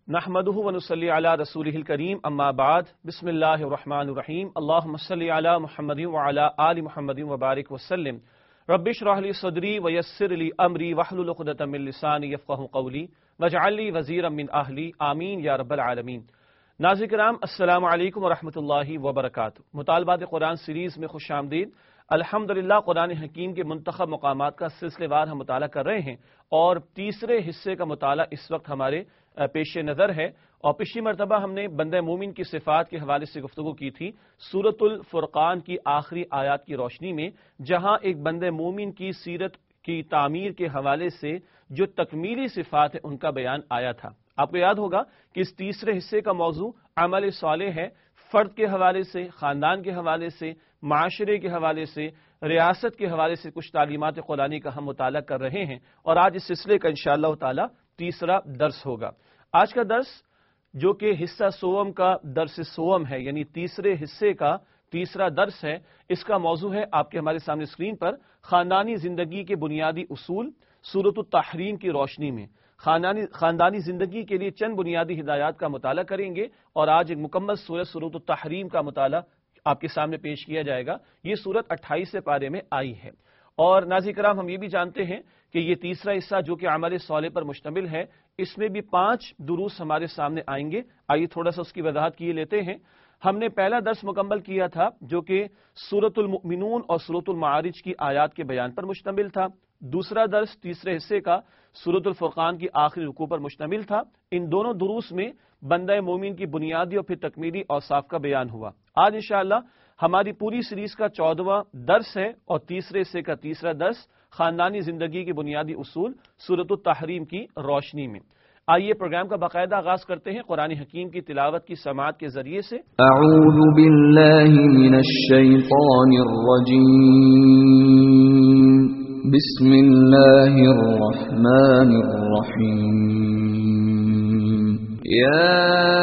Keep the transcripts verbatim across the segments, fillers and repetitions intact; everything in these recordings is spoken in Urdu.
نحمده ونصلي على رسوله الكريم اما بعد بسم الله الرحمن الرحيم اللهم صل على محمد وعلى آل محمد وبارك وسلم رب اشرح لي صدري ويسر لي امري واحلل عقدة من لساني يفقهوا قولي واجعل لي وزيرا من اهلي آمین یا رب العالمین۔ ناظرین کرام السلام علیکم ورحمۃ اللہ وبرکاتہ۔ مطالبات قرآن سیریز میں خوش آمدید۔ الحمدللہ قرآن حکیم کے منتخب مقامات کا سلسلے وار ہم مطالعہ کر رہے ہیں اور تیسرے حصے کا مطالعہ اس وقت ہمارے پیش نظر ہے، اور پچھلی مرتبہ ہم نے بندہ مومن کی صفات کے حوالے سے گفتگو کی تھی سورۃ الفرقان کی آخری آیات کی روشنی میں، جہاں ایک بندہ مومن کی سیرت کی تعمیر کے حوالے سے جو تکمیلی صفات ہیں ان کا بیان آیا تھا۔ آپ کو یاد ہوگا کہ اس تیسرے حصے کا موضوع عمل صالح ہے، فرد کے حوالے سے، خاندان کے حوالے سے، معاشرے کے حوالے سے، ریاست کے حوالے سے کچھ تعلیمات قرآنی کا ہم مطالعہ کر رہے ہیں، اور آج اس سلسلے کا انشاءاللہ تعالی تیسرا درس ہوگا۔ آج کا درس جو کہ حصہ سوم کا درس سوم ہے، یعنی تیسرے حصے کا تیسرا درس ہے، اس کا موضوع ہے آپ کے ہمارے سامنے اسکرین پر خاندانی زندگی کے بنیادی اصول سورۃ التحریم کی روشنی میں۔ خاندانی خاندانی زندگی کے لیے چند بنیادی ہدایات کا مطالعہ کریں گے، اور آج ایک مکمل سورۃ سورۃ التحریم کا مطالعہ آپ کے سامنے پیش کیا جائے گا۔ یہ سورت اٹھائیسویں پارے میں آئی ہے، اور ناظرین کرام ہم یہ بھی جانتے ہیں کہ یہ تیسرا حصہ جو کہ عمل صالح پر مشتمل ہے، اس میں بھی پانچ دروس ہمارے سامنے آئیں گے۔ آئیے تھوڑا سا اس کی وضاحت کیے لیتے ہیں۔ ہم نے پہلا درس مکمل کیا تھا جو کہ سورۃ المؤمنون اور سورۃ المعارج کی آیات کے بیان پر مشتمل تھا۔ دوسرا درس تیسرے حصے کا سورۃ الفرقان کی آخری رکوع پر مشتمل تھا۔ ان دونوں دروس میں بندہ مومن کی بنیادی اور پھر تکمیلی اوصاف کا بیان ہوا۔ آج انشاءاللہ ہماری پوری سیریز کا چودواں درس ہے اور تیسرے حصے کا تیسرا درس خاندانی زندگی کے بنیادی اصول سورۃ التحریم کی روشنی میں۔ آئیے پروگرام کا باقاعدہ آغاز کرتے ہیں قرآن حکیم کی تلاوت کی سماعت کے ذریعے سے۔ اعوذ باللہ من الشیطان الرجیم، بسم اللہ الرحمن الرحیم۔ یا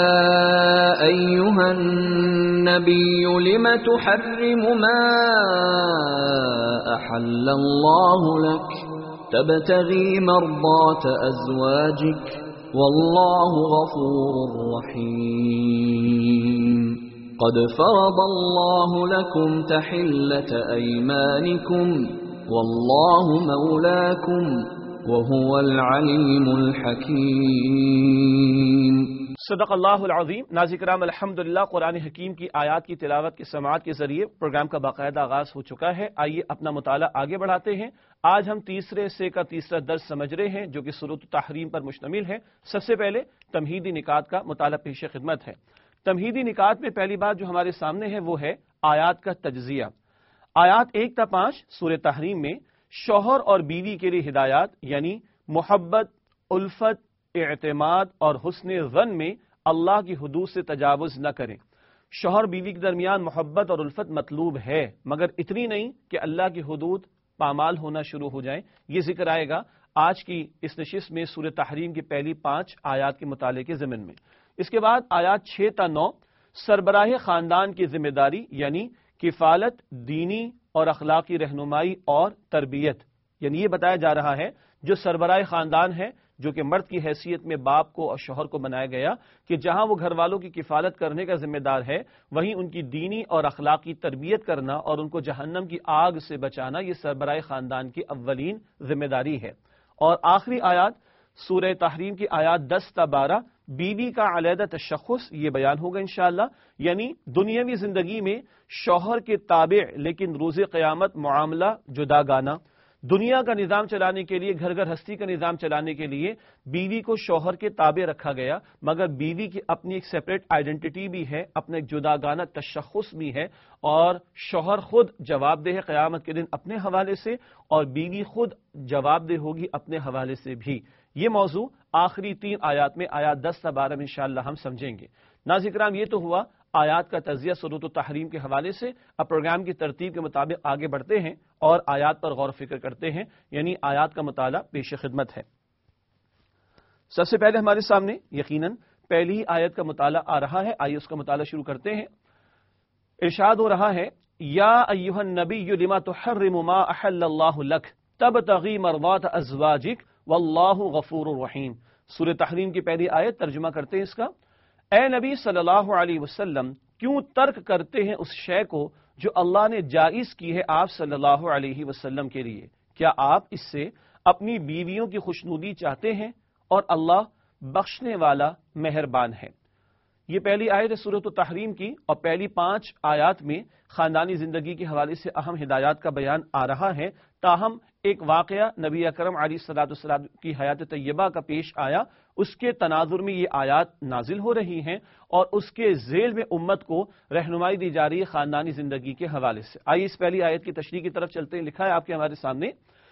ایہا النبی لم تحرم ما احل اللہ لک تبتغی مرضات ازواجک واللہ غفور رحیم۔ قد فرض اللہ لکم تحلة ایمانکم واللہ مولاکم وهو العلیم الحکیم۔ صدق اللہ العظیم۔ ناظرین کرام الحمدللہ قرآن حکیم کی آیات کی تلاوت کی سماعت کے ذریعے پروگرام کا باقاعدہ آغاز ہو چکا ہے۔ آئیے اپنا مطالعہ آگے بڑھاتے ہیں۔ آج ہم تیسرے حصے کا تیسرا درس سمجھ رہے ہیں جو کہ سورۃ التحریم پر مشتمل ہے۔ سب سے پہلے تمہیدی نکات کا مطالعہ پیش خدمت ہے۔ تمہیدی نکات میں پہلی بات جو ہمارے سامنے ہے وہ ہے آیات کا تجزیہ۔ آیات ایک تا پانچ سورۃ تحریم میں شوہر اور بیوی کے لیے ہدایات، یعنی محبت، الفت، اعتماد اور حسن ظن میں اللہ کی حدود سے تجاوز نہ کریں۔ شوہر بیوی کے درمیان محبت اور الفت مطلوب ہے، مگر اتنی نہیں کہ اللہ کی حدود پامال ہونا شروع ہو جائیں۔ یہ ذکر آئے گا آج کی اس نشست میں سورۃ تحریم کی پہلی پانچ آیات کے مطالعے کے ضمن میں۔ اس کے بعد آیات چھ تا نو سربراہ خاندان کی ذمہ داری، یعنی کفالت، دینی اور اخلاقی رہنمائی اور تربیت، یعنی یہ بتایا جا رہا ہے جو سربراہ خاندان ہے، جو کہ مرد کی حیثیت میں باپ کو اور شوہر کو بنایا گیا، کہ جہاں وہ گھر والوں کی کفالت کرنے کا ذمہ دار ہے، وہیں ان کی دینی اور اخلاقی تربیت کرنا اور ان کو جہنم کی آگ سے بچانا یہ سربراہ خاندان کی اولین ذمہ داری ہے۔ اور آخری آیات سورہ تحریم کی آیات دس تا بارہ بیوی کا علیحدہ تشخص یہ بیان ہوگا انشاءاللہ، یعنی دنیاوی زندگی میں شوہر کے تابع لیکن روز قیامت معاملہ جداگانہ۔ دنیا کا نظام چلانے کے لیے، گھر گھر ہستی کا نظام چلانے کے لیے بیوی کو شوہر کے تابع رکھا گیا، مگر بیوی کی اپنی ایک سیپریٹ آئیڈینٹی بھی ہے، اپنا ایک جداگانہ تشخص بھی ہے، اور شوہر خود جواب دہ ہے قیامت کے دن اپنے حوالے سے، اور بیوی خود جواب دہ ہوگی اپنے حوالے سے بھی۔ یہ موضوع آخری تین آیات میں آیات دس تا بارہ میں انشاءاللہ ہم سمجھیں گے۔ ناظرین کرام یہ تو ہوا آیات کا تجزیہ سورۃ التحریم کے حوالے سے۔ اب پروگرام کی ترتیب کے مطابق آگے بڑھتے ہیں اور آیات پر غور و فکر کرتے ہیں، یعنی آیات کا مطالعہ پیش خدمت ہے۔ سب سے پہلے ہمارے سامنے یقیناً پہلی ہی آیت کا مطالعہ آ رہا ہے۔ آئیے اس کا مطالعہ شروع کرتے ہیں۔ ارشاد ہو رہا ہے، یا ایھا النبی لما تحرم ما احل اللہ لک تبتغی مرضات ازواجک واللہ غفور رحیم۔ سورہ تحریم کی پہلی آیت، ترجمہ کرتے ہیں اس کا۔ اے نبی صلی اللہ علیہ وسلم، کیوں ترک کرتے ہیں اس شے کو جو اللہ نے جائز کی ہے آپ صلی اللہ علیہ وسلم کے لیے؟ کیا آپ اس سے اپنی بیویوں کی خوشنودی چاہتے ہیں؟ اور اللہ بخشنے والا مہربان ہے۔ یہ پہلی آیت ہے سورۃ التحریم کی، اور پہلی پانچ آیات میں خاندانی زندگی کے حوالے سے اہم ہدایات کا بیان آ رہا ہے۔ تاہم ایک واقعہ نبی اکرم علیہ الصلوۃ والسلام کی حیات طیبہ کا پیش آیا، اس کے تناظر میں یہ آیات نازل ہو رہی ہیں، اور اس کے ذیل میں امت کو رہنمائی دی جا رہی ہے خاندانی زندگی کے حوالے سے۔ آئیے اس پہلی آیت کی تشریح کی طرف چلتے ہیں۔ لکھا ہے آپ کے ہمارے سامنے،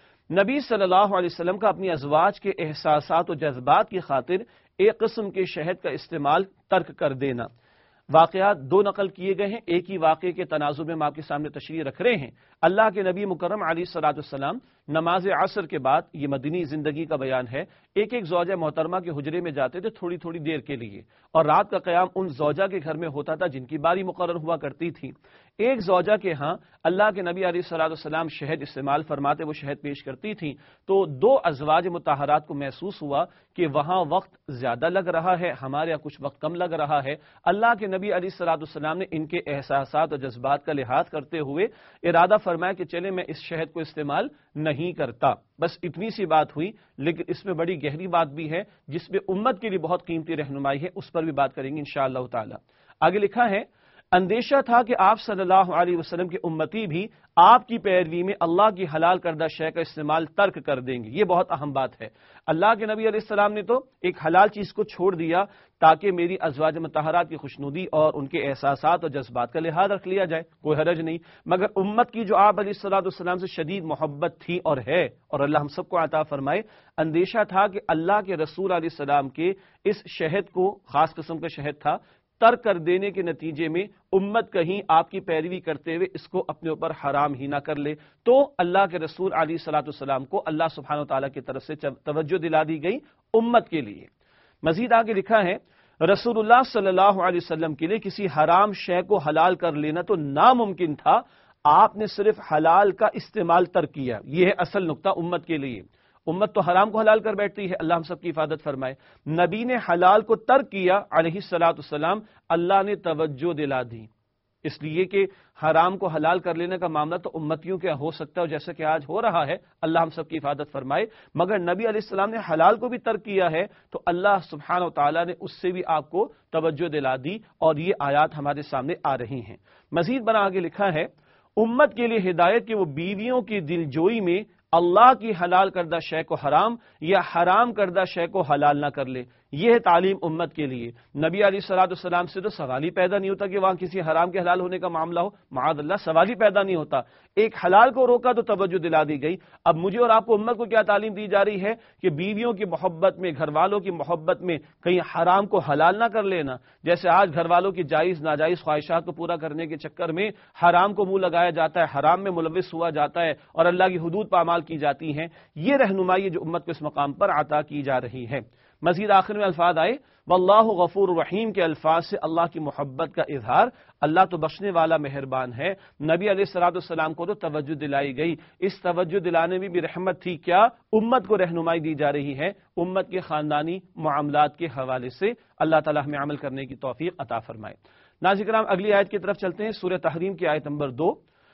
نبی صلی اللہ علیہ وسلم کا اپنی ازواج کے احساسات و جذبات کی خاطر ایک قسم کے شہد کا استعمال ترک کر دینا۔ واقعات دو نقل کیے گئے ہیں، ایک ہی واقعے کے تناظر میں ہم آپ کے سامنے تشریح رکھ رہے ہیں۔ اللہ کے نبی مکرم علیہ الصلوۃ والسلام نماز عصر کے بعد، یہ مدنی زندگی کا بیان ہے، ایک ایک زوجہ محترمہ کے حجرے میں جاتے تھے تھوڑی تھوڑی دیر کے لیے، اور رات کا قیام ان زوجہ کے گھر میں ہوتا تھا جن کی باری مقرر ہوا کرتی تھی۔ ایک زوجہ کے ہاں اللہ کے نبی علیہ الصلوۃ والسلام شہد استعمال فرماتے، وہ شہد پیش کرتی تھیں، تو دو ازواج مطہرات کو محسوس ہوا کہ وہاں وقت زیادہ لگ رہا ہے، ہمارے یہاں کچھ وقت کم لگ رہا ہے۔ اللہ کے نبی علیہ الصلوۃ والسلام نے ان کے احساسات اور جذبات کا لحاظ کرتے ہوئے ارادہ فرمایا کہ چلے میں اس شہد کو استعمال نہیں کرتا۔ بس اتنی سی بات ہوئی، لیکن اس میں بڑی گہری بات بھی ہے جس میں امت کے لیے بہت قیمتی رہنمائی ہے، اس پر بھی بات کریں گے انشاءاللہ تعالی۔ آگے لکھا ہے، اندیشہ تھا کہ آپ صلی اللہ علیہ وسلم کے امتی بھی آپ کی پیروی میں اللہ کی حلال کردہ شے کا استعمال ترک کر دیں گے۔ یہ بہت اہم بات ہے۔ اللہ کے نبی علیہ السلام نے تو ایک حلال چیز کو چھوڑ دیا تاکہ میری ازواج مطہرات کی خوشنودی اور ان کے احساسات اور جذبات کا لحاظ رکھ لیا جائے، کوئی حرج نہیں، مگر امت کی جو آپ علیہ الصلوۃ والسلام سے شدید محبت تھی اور ہے، اور اللہ ہم سب کو عطا فرمائے، اندیشہ تھا کہ اللہ کے رسول علیہ السلام کے اس شہد کو، خاص قسم کا شہد تھا، ترک کر دینے کے نتیجے میں امت کہیں آپ کی پیروی کرتے ہوئے اس کو اپنے اوپر حرام ہی نہ کر لے۔ تو اللہ کے رسول علیہ الصلوۃ والسلام کو اللہ سبحانہ وتعالیٰ کی طرف سے توجہ دلا دی گئی امت کے لیے۔ مزید آگے لکھا ہے، رسول اللہ صلی اللہ علیہ وسلم کے لیے کسی حرام شے کو حلال کر لینا تو ناممکن تھا، آپ نے صرف حلال کا استعمال ترک کیا۔ یہ ہے اصل نقطہ امت کے لیے۔ امت تو حرام کو حلال کر بیٹھتی ہے، اللہ ہم سب کی حفاظت فرمائے۔ نبی نے حلال کو ترک کیا علیہ الصلوۃ والسلام، اللہ نے توجہ دلا دی، اس لیے کہ حرام کو حلال کر لینے کا معاملہ تو امتیوں کے ہو سکتا ہے، جیسا کہ آج ہو رہا ہے، اللہ ہم سب کی حفاظت فرمائے، مگر نبی علیہ السلام نے حلال کو بھی ترک کیا ہے تو اللہ سبحانہ و تعالیٰ نے اس سے بھی آپ کو توجہ دلا دی، اور یہ آیات ہمارے سامنے آ رہی ہیں۔ مزید بنا آگے لکھا ہے، امت کے لیے ہدایت کہ وہ بیویوں کی دلجوئی میں اللہ کی حلال کردہ شے کو حرام یا حرام کردہ شے کو حلال نہ کر لے۔ یہ ہے تعلیم امت کے لیے۔ نبی علیہ الصلوۃ والسلام سے تو سوال ہی پیدا نہیں ہوتا کہ وہاں کسی حرام کے حلال ہونے کا معاملہ ہو، معاذ اللہ، سوال ہی پیدا نہیں ہوتا۔ ایک حلال کو روکا تو توجہ دلا دی گئی۔ اب مجھے اور آپ کو امت کو کیا تعلیم دی جا رہی ہے کہ بیویوں کی محبت میں، گھر والوں کی محبت میں کہیں حرام کو حلال نہ کر لینا۔ جیسے آج گھر والوں کی جائز ناجائز خواہشات کو پورا کرنے کے چکر میں حرام کو منہ لگایا جاتا ہے، حرام میں ملوث ہوا جاتا ہے اور اللہ کی حدود پامال کی جاتی ہیں۔ یہ رہنمائی جو امت کو اس مقام پر عطا کی جا رہی ہے۔ مزید آخر میں الفاظ آئے، واللہ غفور رحیم کے الفاظ سے اللہ کی محبت کا اظہار، اللہ تو بخشنے والا مہربان ہے۔ نبی علیہ الصلوۃ والسلام کو تو توجہ دلائی گئی، اس توجہ دلانے میں بھی رحمت تھی، کیا امت کو رہنمائی دی جا رہی ہے امت کے خاندانی معاملات کے حوالے سے۔ اللہ تعالیٰ ہمیں عمل کرنے کی توفیق عطا فرمائے۔ ناظرین کرام، اگلی آیت کی طرف چلتے ہیں، سورہ تحریم کی آیت نمبر دو۔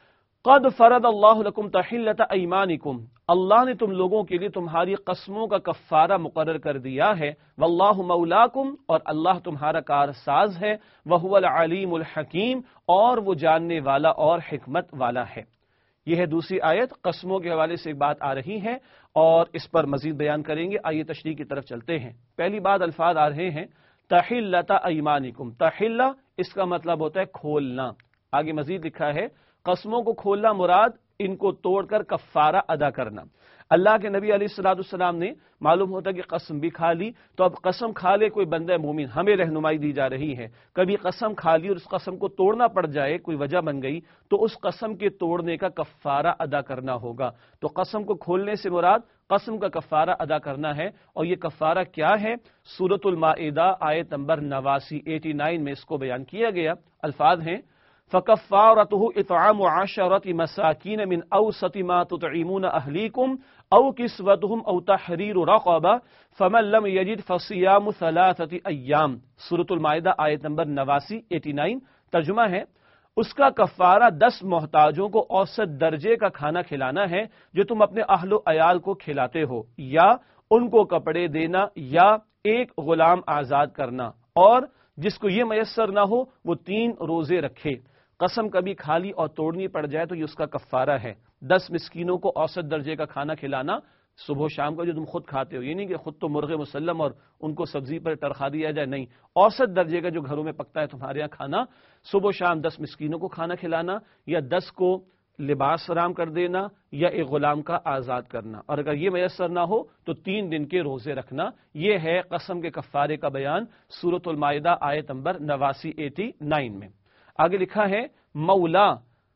قد فرض اللہ لکم تحلۃ ایمانکم، اللہ نے تم لوگوں کے لیے تمہاری قسموں کا کفارہ مقرر کر دیا ہے، واللہ مولاکم، اور اللہ تمہارا کارساز ہے، وہو العلیم الحکیم، اور وہ جاننے والا اور حکمت والا ہے۔ یہ ہے دوسری آیت، قسموں کے حوالے سے ایک بات آ رہی ہے اور اس پر مزید بیان کریں گے۔ آئیے تشریح کی طرف چلتے ہیں۔ پہلی بات الفاظ آ رہے ہیں، تحلۃ ایمانکم، تحلہ اس کا مطلب ہوتا ہے کھولنا۔ آگے مزید لکھا ہے، قسموں کو کھولنا مراد ان کو توڑ کر کفارہ ادا کرنا۔ اللہ کے نبی علیہ الصلوۃ والسلام نے معلوم ہوتا کہ قسم بھی کھا لی، تو اب قسم کھا لے کوئی بندہ مومن، ہمیں رہنمائی دی جا رہی ہے، کبھی قسم کھا لی اور اس قسم کو توڑنا پڑ جائے، کوئی وجہ بن گئی، تو اس قسم کے توڑنے کا کفارہ ادا کرنا ہوگا۔ تو قسم کو کھولنے سے مراد قسم کا کفارہ ادا کرنا ہے، اور یہ کفارہ کیا ہے؟ سورۃ المائدہ آیت نمبر نواسی ایٹی نائن میں اس کو بیان کیا گیا۔ الفاظ ہیں، فَكَفَّارَتُهُ إِطْعَامُ عَشَرَةِ مَسَاكِينَ مِنْ أَوْسَطِ مَا تُطْعِمُونَ أَهْلِيكُمْ او کسوتہم او تحریر رقبہ فمن لم یجد فصیام ثلاثۃ ایام، سورۃ المائدہ آیت نمبر نواسی اٹھاسی، ترجمہ ہے اس کا کفارہ دس محتاجوں کو اوسط درجے کا کھانا کھلانا ہے جو تم اپنے اہل و عیال کو کھلاتے ہو، یا ان کو کپڑے دینا یا ایک غلام آزاد کرنا، اور جس کو یہ میسر نہ ہو وہ تین روزے رکھے۔ قسم کبھی کھالی اور توڑنی پڑ جائے تو یہ اس کا کفارہ ہے۔ دس مسکینوں کو اوسط درجے کا کھانا کھلانا، صبح و شام کا جو تم خود کھاتے ہو، یہ نہیں کہ خود تو مرغ مسلم اور ان کو سبزی پر ٹرخا دیا جائے، نہیں، اوسط درجے کا جو گھروں میں پکتا ہے تمہارے یہاں کھانا، صبح و شام دس مسکینوں کو کھانا کھلانا، یا دس کو لباس فراہم کر دینا، یا ایک غلام کا آزاد کرنا، اور اگر یہ میسر نہ ہو تو تین دن کے روزے رکھنا۔ یہ ہے قسم کے کفارے کا بیان سورۃ المائدہ آیت نمبر نواسی اٹھاسی میں۔ آگے لکھا ہے مولا،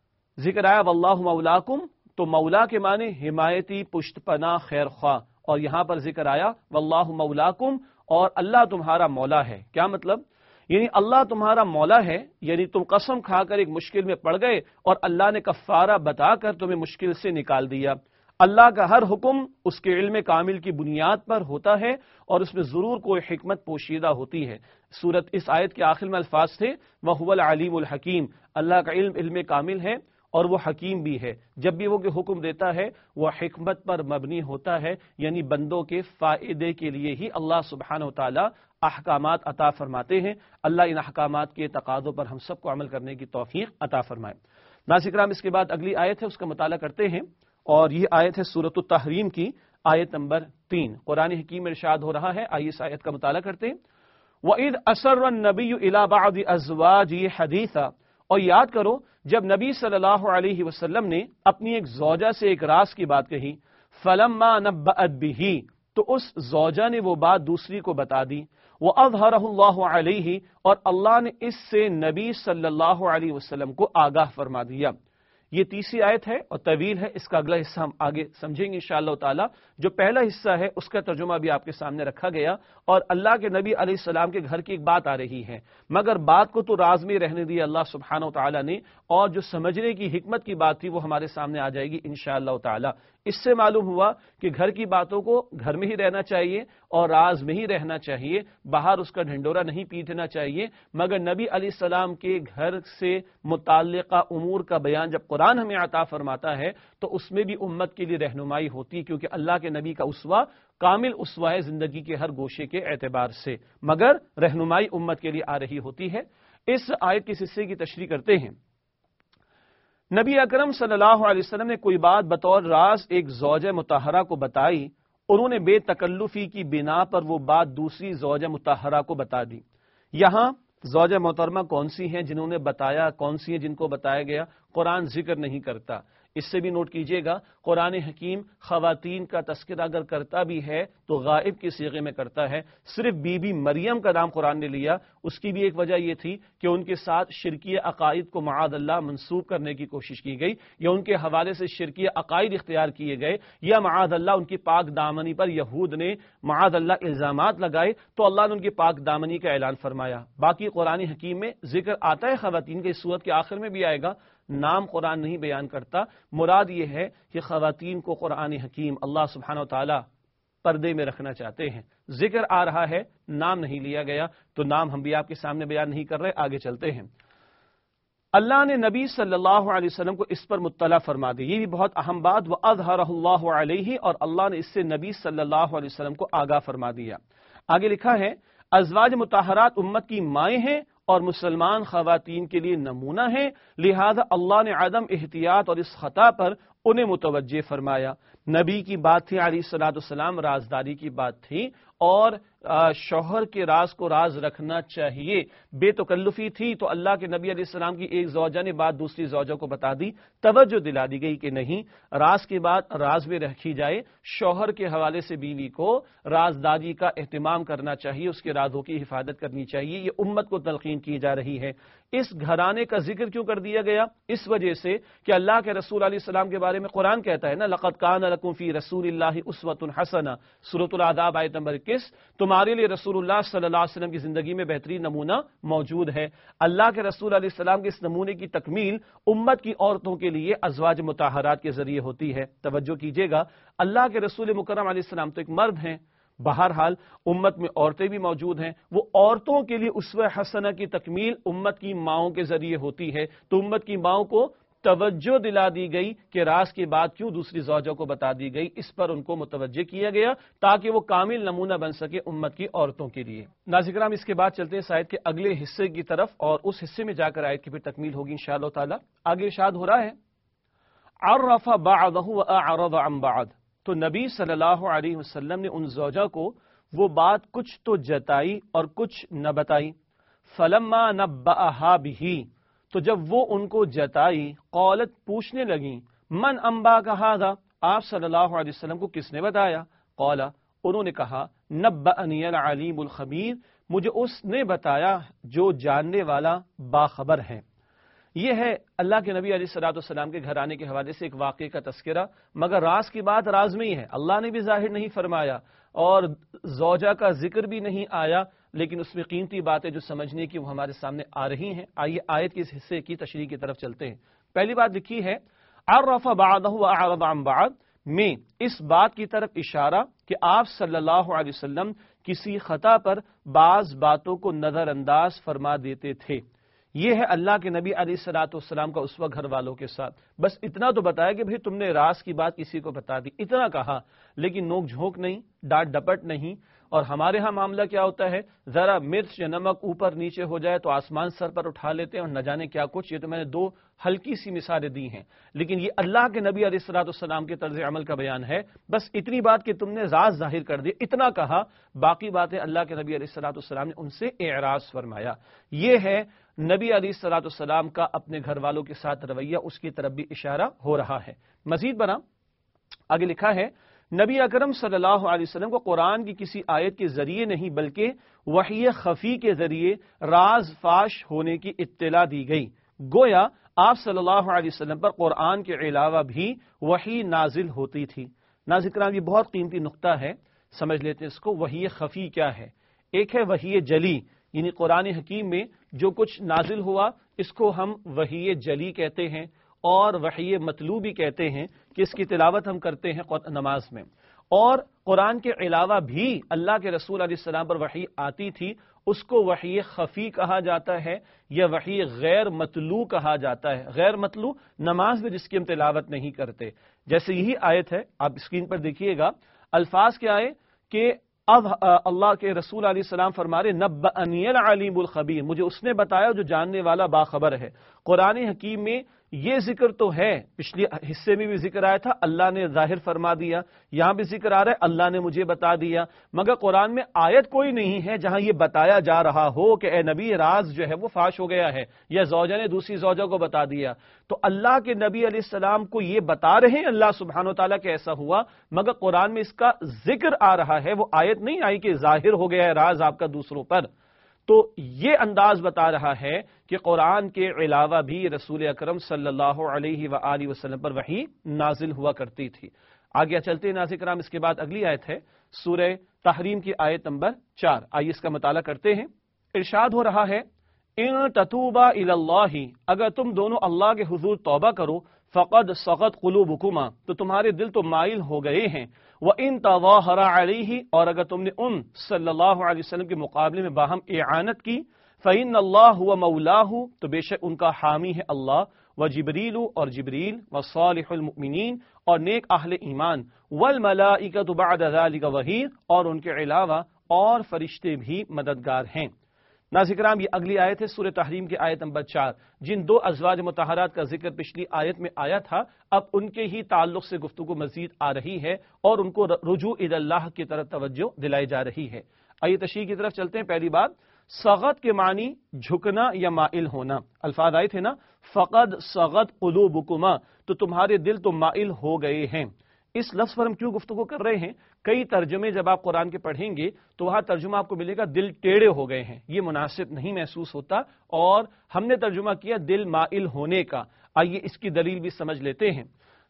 ذکر آیا واللہ مولاکم، تو مولا کے معنی حمایتی، پشت پناہ، خیر خواہ، اور یہاں پر ذکر آیا واللہ مولاکم، اور اللہ تمہارا مولا ہے۔ کیا مطلب؟ یعنی اللہ تمہارا مولا ہے، یعنی تم قسم کھا کر ایک مشکل میں پڑ گئے اور اللہ نے کفارہ بتا کر تمہیں مشکل سے نکال دیا۔ اللہ کا ہر حکم اس کے علم کامل کی بنیاد پر ہوتا ہے اور اس میں ضرور کوئی حکمت پوشیدہ ہوتی ہے۔ سورت اس آیت کے آخر میں الفاظ تھے وَهُوَ الْعَلِيمُ الْحَكِيمُ، اللہ کا علم علم کامل ہے اور وہ حکیم بھی ہے۔ جب بھی وہ کہ حکم دیتا ہے وہ حکمت پر مبنی ہوتا ہے، یعنی بندوں کے فائدے کے لیے ہی اللہ سبحانہ و تعالی احکامات عطا فرماتے ہیں۔ اللہ ان احکامات کے تقاضوں پر ہم سب کو عمل کرنے کی توفیق عطا فرمائے۔ ناظرین کرام، اس کے بعد اگلی آیت ہے، اس کا مطالعہ کرتے ہیں، اور یہ آیت ہے سورۃ التحریم کی آیت نمبر تین۔ قرآن حکیم میں ارشاد ہو رہا ہے، آئیے اس آیت کا مطالعہ کرتے ہیں۔ وَإِذْ أَسَرَّ النَّبِيُّ إِلَىٰ بَعْضِ أَزْوَاجِهِ حَدِيثًا، اور یاد کرو جب نبی صلی اللہ علیہ وسلم نے اپنی ایک زوجہ سے ایک راز کی بات کہی، فَلَمَّا نَبَّأَتْ بِهِ، تو اس زوجہ نے وہ بات دوسری کو بتا دی، وَأَظْهَرَهُ اللَّهُ عَلَيْهِ، اور اللہ نے اس سے نبی صلی اللہ علیہ وسلم کو آگاہ فرما دیا۔ یہ تیسری آیت ہے اور طویل ہے، اس کا اگلا حصہ ہم آگے سمجھیں گے انشاءاللہ تعالی۔ جو پہلا حصہ ہے اس کا ترجمہ بھی آپ کے سامنے رکھا گیا، اور اللہ کے نبی علیہ السلام کے گھر کی ایک بات آ رہی ہے، مگر بات کو تو راز میں رہنے دیا اللہ سبحانہ و تعالی نے، اور جو سمجھنے کی حکمت کی بات تھی وہ ہمارے سامنے آ جائے گی انشاءاللہ تعالی۔ اس سے معلوم ہوا کہ گھر کی باتوں کو گھر میں ہی رہنا چاہیے اور راز میں ہی رہنا چاہیے، باہر اس کا ڈھنڈورا نہیں پیٹنا چاہیے، مگر نبی علیہ السلام کے گھر سے متعلقہ امور کا بیان جب قرآن ہمیں عطا فرماتا ہے تو اس میں بھی امت کے لیے رہنمائی ہوتی، کیونکہ اللہ کے نبی کا اسوہ کامل اسوہ ہے زندگی کے ہر گوشے کے اعتبار سے، مگر رہنمائی امت کے لیے آ رہی ہوتی ہے۔ اس آیت کے حصے کی تشریح کرتے ہیں۔ نبی اکرم صلی اللہ علیہ وسلم نے کوئی بات بطور راز ایک زوجہ مطہرہ کو بتائی، انہوں نے بے تکلفی کی بنا پر وہ بات دوسری زوجہ مطہرہ کو بتا دی۔ یہاں زوجہ محترمہ کون سی ہیں جنہوں نے بتایا، کون سی ہیں جن کو بتایا گیا، قرآن ذکر نہیں کرتا۔ اس سے بھی نوٹ کیجئے گا قرآن حکیم خواتین کا تذکرہ اگر کرتا بھی ہے تو غائب کی صیغے میں کرتا ہے۔ صرف بی بی مریم کا نام قرآن نے لیا، اس کی بھی ایک وجہ یہ تھی کہ ان کے ساتھ شرکی عقائد کو معاذ اللہ منسوب کرنے کی کوشش کی گئی، یا ان کے حوالے سے شرکی عقائد اختیار کیے گئے، یا معاذ اللہ ان کی پاک دامنی پر یہود نے معاذ اللہ الزامات لگائے تو اللہ نے ان کی پاک دامنی کا اعلان فرمایا۔ باقی قرآن حکیم میں ذکر آتا ہے خواتین کے، سورت کے آخر میں بھی آئے گا، نام قرآن نہیں بیان کرتا۔ مراد یہ ہے کہ خواتین کو قرآن حکیم اللہ سبحانہ و تعالی پردے میں رکھنا چاہتے ہیں۔ ذکر آ رہا ہے، نام نہیں لیا گیا، تو نام ہم بھی آپ کے سامنے بیان نہیں کر رہے، آگے چلتے ہیں۔ اللہ نے نبی صلی اللہ علیہ وسلم کو اس پر مطلع فرما دی، یہ بھی بہت اہم بات، وَأَظْهَرَهُ اللَّهُ عَلَيْهِ، اور اللہ نے اس سے نبی صلی اللہ علیہ وسلم کو آگاہ فرما دیا۔ آگے لکھا ہے ازواج مطہرات امت کی مائیں ہیں اور مسلمان خواتین کے لیے نمونہ ہیں، لہذا اللہ نے عدم احتیاط اور اس خطا پر انہیں متوجہ فرمایا۔ نبی کی بات تھی علیہ الصلوۃ والسلام، رازداری کی بات تھی، اور شوہر کے راز کو راز رکھنا چاہیے، بے تکلفی تھی، تو اللہ کے نبی علیہ السلام کی ایک زوجہ نے بات دوسری زوجہ کو بتا دی، توجہ دلا دی گئی کہ نہیں، راز کی بات راز میں رکھی جائے، شوہر کے حوالے سے بیوی کو رازداری کا اہتمام کرنا چاہیے، اس کے رازوں کی حفاظت کرنی چاہیے، یہ امت کو تلقین کی جا رہی ہے۔ اس گھرانے کا ذکر کیوں کر دیا گیا؟ اس وجہ سے کہ اللہ کے رسول علیہ السلام کے بارے میں قرآن کہتا ہے نا، لقد کان لکم فی رسول اللہ اسوۃ حسنہ، سورۃ الاعراف آیت نمبر اکیس، تمہارے لیے رسول اللہ صلی اللہ علیہ وسلم کی زندگی میں بہترین نمونہ موجود ہے۔ اللہ کے رسول علیہ السلام کے اس نمونے کی تکمیل امت کی عورتوں کے لیے ازواج مطہرات کے ذریعے ہوتی ہے۔ توجہ کیجیے گا، اللہ کے رسول مکرم علیہ السلام تو ایک مرد ہیں، بہرحال امت میں عورتیں بھی موجود ہیں، وہ عورتوں کے لیے اسوہ حسنہ کی تکمیل امت کی ماؤں کے ذریعے ہوتی ہے۔ تو امت کی ماؤں کو توجہ دلا دی گئی کہ راز کی بات کیوں دوسری زوجہ کو بتا دی گئی، اس پر ان کو متوجہ کیا گیا تاکہ وہ کامل نمونہ بن سکے امت کی عورتوں کے لیے۔ ناظرین کرام، اس کے بعد چلتے ہیں آیت کے اگلے حصے کی طرف، اور اس حصے میں جا کر آیت کی پھر تکمیل ہوگی انشاءاللہ تعالی۔ آگے ارشاد ہو رہا ہے عرف بعضہ واعرض عن بعض، تو نبی صلی اللہ علیہ وسلم نے ان زوجہ کو وہ بات کچھ تو جتائی اور کچھ نہ بتائی۔ فلما نبأہا بہ، تو جب وہ ان کو جتائی، قالت پوچھنے لگیں من انباک ھذا، آپ صلی اللہ علیہ وسلم کو کس نے بتایا؟ قال، انہوں نے کہا نبأنی العلیم الخبیر، مجھے اس نے بتایا جو جاننے والا باخبر ہے۔ یہ ہے اللہ کے نبی علیہ الصلوۃ والسلام کے گھر آنے کے حوالے سے ایک واقعے کا تذکرہ، مگر راز کی بات راز میں ہی ہے، اللہ نے بھی ظاہر نہیں فرمایا اور زوجہ کا ذکر بھی نہیں آیا، لیکن اس میں قیمتی باتیں جو سمجھنے کی وہ ہمارے سامنے آ رہی ہیں۔ آئیے آیت کے اس حصے کی تشریح کی طرف چلتے ہیں۔ پہلی بات لکھی ہے عرف بعضہ واعرض عن بعض، میں اس بات کی طرف اشارہ کہ آپ صلی اللہ علیہ وسلم کسی خطا پر بعض باتوں کو نظر انداز فرما دیتے تھے۔ یہ ہے اللہ کے نبی علیہ الصلوۃ والسلام کا اسوہ گھر والوں کے ساتھ۔ بس اتنا تو بتایا کہ بھئی تم نے راز کی بات کسی کو بتا دی، اتنا کہا، لیکن نوک جھونک نہیں، ڈانٹ ڈپٹ نہیں۔ اور ہمارے ہاں معاملہ کیا ہوتا ہے، ذرا مرچ یا نمک اوپر نیچے ہو جائے تو آسمان سر پر اٹھا لیتے ہیں اور نہ جانے کیا کچھ۔ یہ تو میں نے دو ہلکی سی مثالیں دی ہیں، لیکن یہ اللہ کے نبی علیہ الصلوۃ والسلام کے طرز عمل کا بیان ہے۔ بس اتنی بات کہ تم نے راز ظاہر کر دی، اتنا کہا، باقی باتیں اللہ کے نبی علیہ الصلوۃ والسلام نے ان سے اعراض فرمایا۔ یہ ہے نبی علیہ الصلوۃ والسلام کا اپنے گھر والوں کے ساتھ رویہ، اس کی طرف بھی اشارہ ہو رہا ہے۔ مزید بنا آگے لکھا ہے نبی اکرم صلی اللہ علیہ وسلم کو قرآن کی کسی آیت کے ذریعے نہیں بلکہ وحی خفی کے ذریعے راز فاش ہونے کی اطلاع دی گئی۔ گویا آپ صلی اللہ علیہ وسلم پر قرآن کے علاوہ بھی وحی نازل ہوتی تھی۔ ناظرین کرام، یہ بہت قیمتی نقطہ ہے، سمجھ لیتے ہیں اس کو۔ وحی خفی کیا ہے؟ ایک ہے وحی جلی، یعنی قرآن حکیم میں جو کچھ نازل ہوا اس کو ہم وحی جلی کہتے ہیں، اور وحی مطلوب بھی کہتے ہیں کہ اس کی تلاوت ہم کرتے ہیں نماز میں۔ اور قرآن کے علاوہ بھی اللہ کے رسول علیہ السلام پر وحی آتی تھی، اس کو وحی خفی کہا جاتا ہے یا وحی غیر مطلوع کہا جاتا ہے۔ غیر مطلوع نماز میں جس کی ہم تلاوت نہیں کرتے، جیسے یہی آیت ہے، آپ اسکرین پر دیکھیے گا، الفاظ کیا آئے کہ اب اللہ کے رسول علیہ السلام فرما رہے نبأنی العلیم الخبیر، مجھے اس نے بتایا جو جاننے والا باخبر ہے۔ قرآن حکیم میں یہ ذکر تو ہے، پچھلے حصے میں بھی ذکر آیا تھا، اللہ نے ظاہر فرما دیا، یہاں بھی ذکر آ رہا ہے اللہ نے مجھے بتا دیا، مگر قرآن میں آیت کوئی نہیں ہے جہاں یہ بتایا جا رہا ہو کہ اے نبی راز جو ہے وہ فاش ہو گیا ہے یا زوجہ نے دوسری زوجہ کو بتا دیا۔ تو اللہ کے نبی علیہ السلام کو یہ بتا رہے ہیں اللہ سبحانہ و تعالیٰ کہ ایسا ہوا، مگر قرآن میں اس کا ذکر آ رہا ہے، وہ آیت نہیں آئی کہ ظاہر ہو گیا ہے راز آپ کا دوسروں پر۔ تو یہ انداز بتا رہا ہے کہ قرآن کے علاوہ بھی رسول اکرم صلی اللہ علیہ وآلہ وسلم پر وحی نازل ہوا کرتی تھی۔ آگے چلتے ہیں ناظرین کرام، اس کے بعد اگلی آیت ہے سورہ تحریم کی آیت نمبر چار۔ آئیے اس کا مطالعہ کرتے ہیں۔ ارشاد ہو رہا ہے ان تتوبا الی اللہ، اگر تم دونوں اللہ کے حضور توبہ کرو، فقد صغت قلوبکما، تو تمہارے دل تو مائل ہو گئے ہیں، وَإِن تَظَاهَرَ عَلَيْهِ، اور اگر تم نے ان صلی اللہ علیہ وسلم کے مقابلے میں باہم اعانت کی، فَإِنَّ اللَّهُ وَمَوْلَاهُ، تو بے شک ان کا حامی ہے اللہ، وجبریل، اور جبریل، وصالح المؤمنین، اور نیک اہل ایمان، والملائکۃ بعد ذلک ظہیر، اور ان کے علاوہ اور فرشتے بھی مددگار ہیں۔ ناظرین کرام، یہ اگلی آیت ہے سورہ تحریم کی آیت نمبر چار۔ جن دو ازواج مطہرات کا ذکر پچھلی آیت میں آیا تھا، اب ان کے ہی تعلق سے گفتگو مزید آ رہی ہے اور ان کو رجوع الی اللہ کی طرف توجہ دلائی جا رہی ہے۔ آئیے تشریح کی طرف چلتے ہیں۔ پہلی بات، صغت کے معنی جھکنا یا مائل ہونا۔ الفاظ آئے تھے نا، فقد صغت قلوبکما، تو تمہارے دل تو مائل ہو گئے ہیں۔ اس لفظ پر ہم کیوں گفتگو کر رہے ہیں؟ کئی ترجمے جب آپ قرآن کے پڑھیں گے تو وہاں ترجمہ آپ کو ملے گا دل ٹیڑے ہو گئے ہیں، یہ مناسب نہیں محسوس ہوتا، اور ہم نے ترجمہ کیا دل مائل ہونے کا۔ آئیے اس کی دلیل بھی سمجھ لیتے ہیں۔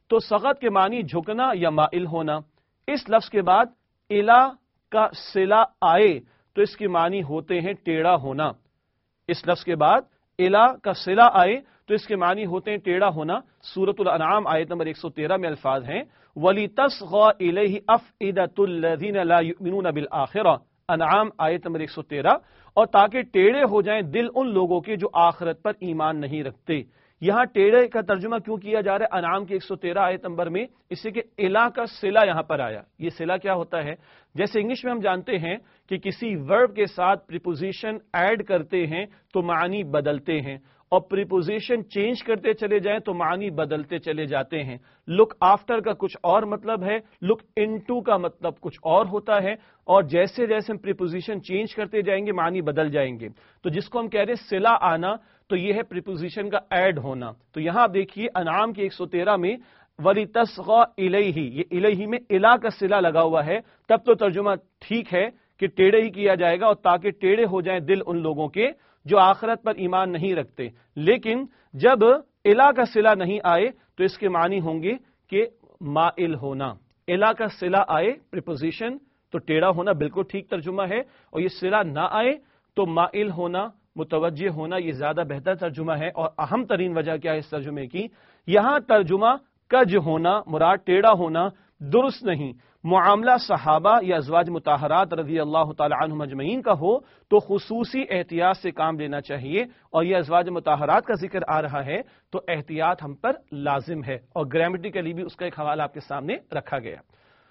تو سغت کے معنی جھکنا یا مائل ہونا. اس لفظ کے بعد الا کا صلہ آئے تو اس کے معنی ہوتے ہیں ٹیڑھا ہونا. اس لفظ کے بعد الا کا صلہ آئے تو اس کے معنی ہوتے ہیں ٹیڑھا ہونا. سورۃ الانعام آیت نمبر ایک سو تیرہ میں الفاظ ہیں وَلِتَصْغَى إِلَيْهِ أَفْئِدَةُ الَّذِينَ لَا يُؤْمِنُونَ بِالْآخِرَةِ. انعام آیت نمبر ایک سو تیرہ. اور تاکہ ٹیڑھے ہو جائیں دل ان لوگوں کے جو آخرت پر ایمان نہیں رکھتے. یہاں ٹیڑھے کا ترجمہ کیوں کیا جا رہا ہے انعام کے ایک سو تیرہ آیت نمبر میں؟ اس سے کہ الا کا صلہ یہاں پر آیا. یہ صلہ کیا ہوتا ہے؟ جیسے انگلش میں ہم جانتے ہیں کہ کسی ورب کے ساتھ پریپوزیشن ایڈ کرتے ہیں تو معنی بدلتے ہیں، اور پریپوزیشن چینج کرتے چلے جائیں تو معنی بدلتے چلے جاتے ہیں. لک آفٹر کا کچھ اور مطلب ہے، لک انٹو کا مطلب کچھ اور ہوتا ہے، اور جیسے جیسے ہم پریپوزیشن چینج کرتے جائیں گے معنی بدل جائیں گے. تو جس کو ہم کہہ رہے ہیں صلہ آنا، تو یہ ہے پریپوزیشن کا ایڈ ہونا. تو یہاں آپ دیکھیے انعام کی ایک سو تیرہ میں وَلِتَصْغَى إِلَيْهِ، یہ الیہ میں الا کا صلہ لگا ہوا ہے، تب تو ترجمہ ٹھیک ہے کہ ٹیڑھے ہی کیا جائے گا، اور تاکہ ٹیڑھے ہو جائیں دل ان لوگوں کے جو آخرت پر ایمان نہیں رکھتے. لیکن جب الا کا صلہ نہیں آئے تو اس کے معنی ہوں گے کہ مائل ہونا. الا کا صلہ آئے پریپوزیشن تو ٹیڑھا ہونا بالکل ٹھیک ترجمہ ہے، اور یہ صلہ نہ آئے تو مائل ہونا، متوجہ ہونا، یہ زیادہ بہتر ترجمہ ہے. اور اہم ترین وجہ کیا ہے اس ترجمے کی؟ یہاں ترجمہ کج ہونا مراد ٹیڑھا ہونا درست نہیں. معاملہ صحابہ یا ازواج مطہرات رضی اللہ تعالی عنہم اجمعین کا ہو تو خصوصی احتیاط سے کام لینا چاہیے، اور یہ ازواج مطہرات کا ذکر آ رہا ہے تو احتیاط ہم پر لازم ہے، اور گرامیٹیکلی بھی اس کا ایک حوالہ آپ کے سامنے رکھا گیا.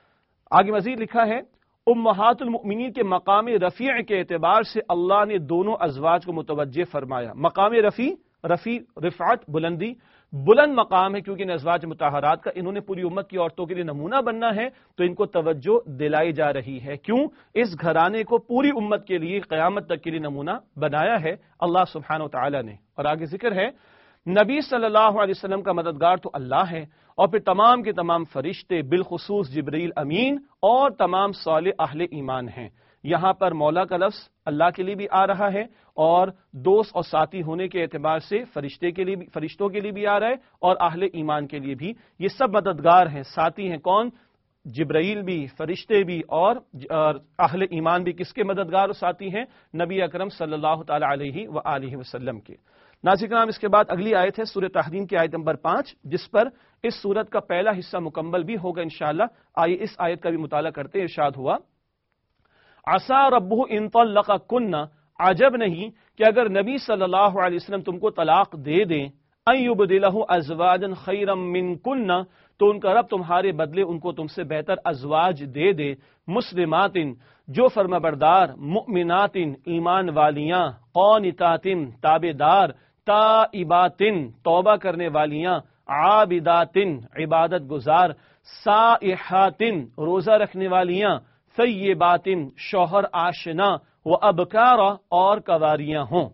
آگے مزید لکھا ہے امہات المؤمنین کے مقام رفیع کے اعتبار سے اللہ نے دونوں ازواج کو متوجہ فرمایا. مقام رفیع، رفیع رفعت بلندی، بلند مقام ہے کیونکہ ان ازواج مطہرات کا انہوں نے پوری امت کی عورتوں کے لیے نمونہ بننا ہے، تو ان کو توجہ دلائی جا رہی ہے. کیوں؟ اس گھرانے کو پوری امت کے لیے قیامت تک کے لیے نمونہ بنایا ہے اللہ سبحانہ و تعالی نے. اور آگے ذکر ہے نبی صلی اللہ علیہ وسلم کا مددگار تو اللہ ہے، اور پھر تمام کے تمام فرشتے بالخصوص جبرائیل امین اور تمام صالح اہل ایمان ہیں. یہاں پر مولا کا لفظ اللہ کے لیے بھی آ رہا ہے، اور دوست اور ساتھی ہونے کے اعتبار سے فرشتے کے لیے بھی، فرشتوں کے لیے بھی آ رہا ہے، اور اہل ایمان کے لیے بھی. یہ سب مددگار ہیں، ساتھی ہیں. کون؟ جبرائیل بھی، فرشتے بھی، اور اہل ایمان بھی. کس کے مددگار اور ساتھی ہیں؟ نبی اکرم صلی اللہ تعالی علیہ وآلہ وسلم کے. ناظرین کرام، اس کے بعد اگلی آیت ہے سورۃ تحریم کی آیت نمبر پانچ، جس پر اس سورت کا پہلا حصہ مکمل بھی ہوگا انشاءاللہ. آئیے اس آیت کا بھی مطالعہ کرتے ہیں. ارشاد ہوا عسیٰ ربہ ان طلقکن، عجب نہیں کہ اگر نبی صلی اللہ علیہ وسلم تم کو طلاق دے دیں، ان یبدلہ ازواجا خیرا منکن، تو ان کا رب تمہارے بدلے ان کو تم سے بہتر ازواج دے دے، مسلمات جو فرما بردار، مؤمنات ایمان والیاں، قانتات تابع دار، تائبات توبہ کرنے والیاں، عابدات عبادت گزار، سائحات روزہ رکھنے والیاں، ثیبات شوہر آشنا، و ابکارا اور کواریاں ہوں.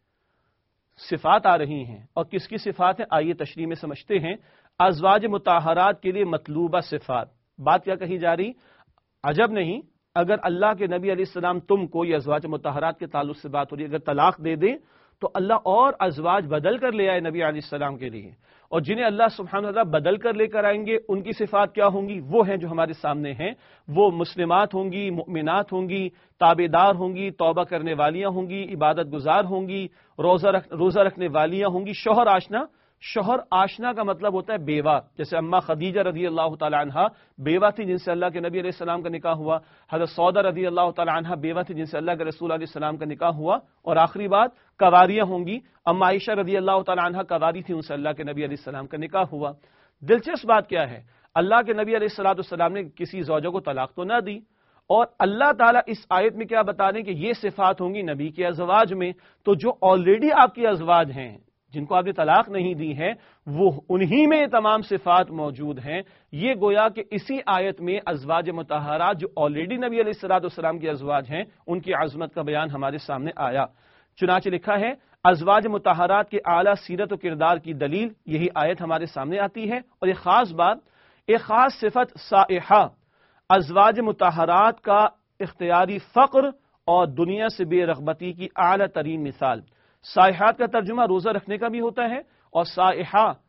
صفات آ رہی ہیں، اور کس کی صفات ہیں آئیے تشریح میں سمجھتے ہیں. ازواج مطہرات کے لیے مطلوبہ صفات. بات کیا کہی جا رہی؟ عجب نہیں اگر اللہ کے نبی علیہ السلام تم کو، یہ ازواج مطہرات کے تعلق سے بات ہو رہی ہے، اگر طلاق دے دیں تو اللہ اور ازواج بدل کر لے آئے نبی علیہ السلام کے لیے، اور جنہیں اللہ سبحانہ وتعالی بدل کر لے کر آئیں گے ان کی صفات کیا ہوں گی؟ وہ ہیں جو ہمارے سامنے ہیں. وہ مسلمات ہوں گی، مؤمنات ہوں گی، تابع دار ہوں گی، توبہ کرنے والیاں ہوں گی، عبادت گزار ہوں گی، روزہ رکھ روزہ رکھنے والیاں ہوں گی. شوہر آشنا، شوہر آشنا کا مطلب ہوتا ہے بیوہ. جیسے اما خدیجہ رضی اللہ تعالی عنہا بیوہ تھی جن سے اللہ کے نبی علیہ السلام کا نکاح ہوا. حضرت سودہ رضی اللہ تعالی عنہا بیوہ تھی جن سے اللہ کے رسول علیہ السلام کا نکاح ہوا. اور آخری بات کواریاں ہوں گی. اما عائشہ رضی اللہ تعالی عنہا کواری تھی، ان سے اللہ کے نبی علیہ السلام کا نکاح ہوا. دلچسپ بات کیا ہے، اللہ کے نبی علیہ الصلوۃ والسلام نے کسی زوجہ کو طلاق تو نہ دی، اور اللہ تعالیٰ اس آیت میں کیا بتا رہے ہیں کہ یہ صفات ہوں گی نبی کے ازواج میں. تو جو آلریڈی آپ کے ازواج ہیں جن کو آپ نے طلاق نہیں دی ہے، وہ انہی میں تمام صفات موجود ہیں. یہ گویا کہ اسی آیت میں ازواج مطہرات جو آلریڈی نبی علیہ الصلوۃ والسلام کے ازواج ہیں ان کی عظمت کا بیان ہمارے سامنے آیا. چنانچہ لکھا ہے ازواج مطہرات کے اعلیٰ سیرت و کردار کی دلیل یہی آیت ہمارے سامنے آتی ہے. اور ایک خاص بات، ایک خاص صفت سائحہ، ازواج مطہرات کا اختیاری فقر اور دنیا سے بے رغبتی کی اعلیٰ ترین مثال. سائحات کا ترجمہ روزہ رکھنے کا بھی ہوتا ہے، اور سائحہ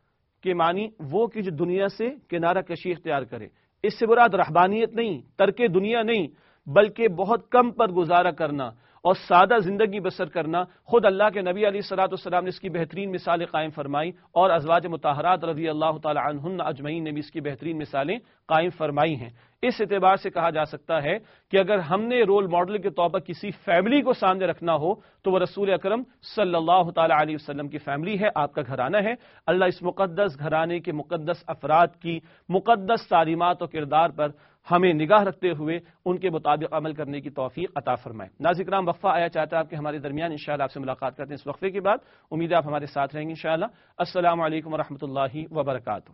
کے معنی وہ کہ جو دنیا سے کنارہ کشی اختیار کرے. اس سے مراد رہبانیت نہیں، ترک دنیا نہیں، بلکہ بہت کم پر گزارا کرنا اور سادہ زندگی بسر کرنا. خود اللہ کے نبی علیہ الصلوۃ والسلام نے اس کی بہترین مثالیں قائم فرمائی اور ازواج مطہرات رضی اللہ تعالی عنہن اجمعین نے بھی اس کی بہترین مثالیں قائم فرمائی ہیں. اس اعتبار سے کہا جا سکتا ہے کہ اگر ہم نے رول ماڈل کے طور پر کسی فیملی کو سامنے رکھنا ہو تو وہ رسول اکرم صلی اللہ تعالی علیہ وسلم کی فیملی ہے، آپ کا گھرانہ ہے. اللہ اس مقدس گھرانے کے مقدس افراد کی مقدس تعلیمات و کردار پر ہمیں نگاہ رکھتے ہوئے ان کے مطابق عمل کرنے کی توفیق عطا فرمائے. ناظرین کرام، وقفہ آیا چاہتا ہے آپ کے ہمارے درمیان، انشاءاللہ آپ سے ملاقات کرتے ہیں اس وقفے کے بعد. امید ہے آپ ہمارے ساتھ رہیں گے انشاءاللہ. السلام علیکم ورحمۃ اللہ وبرکاتہ.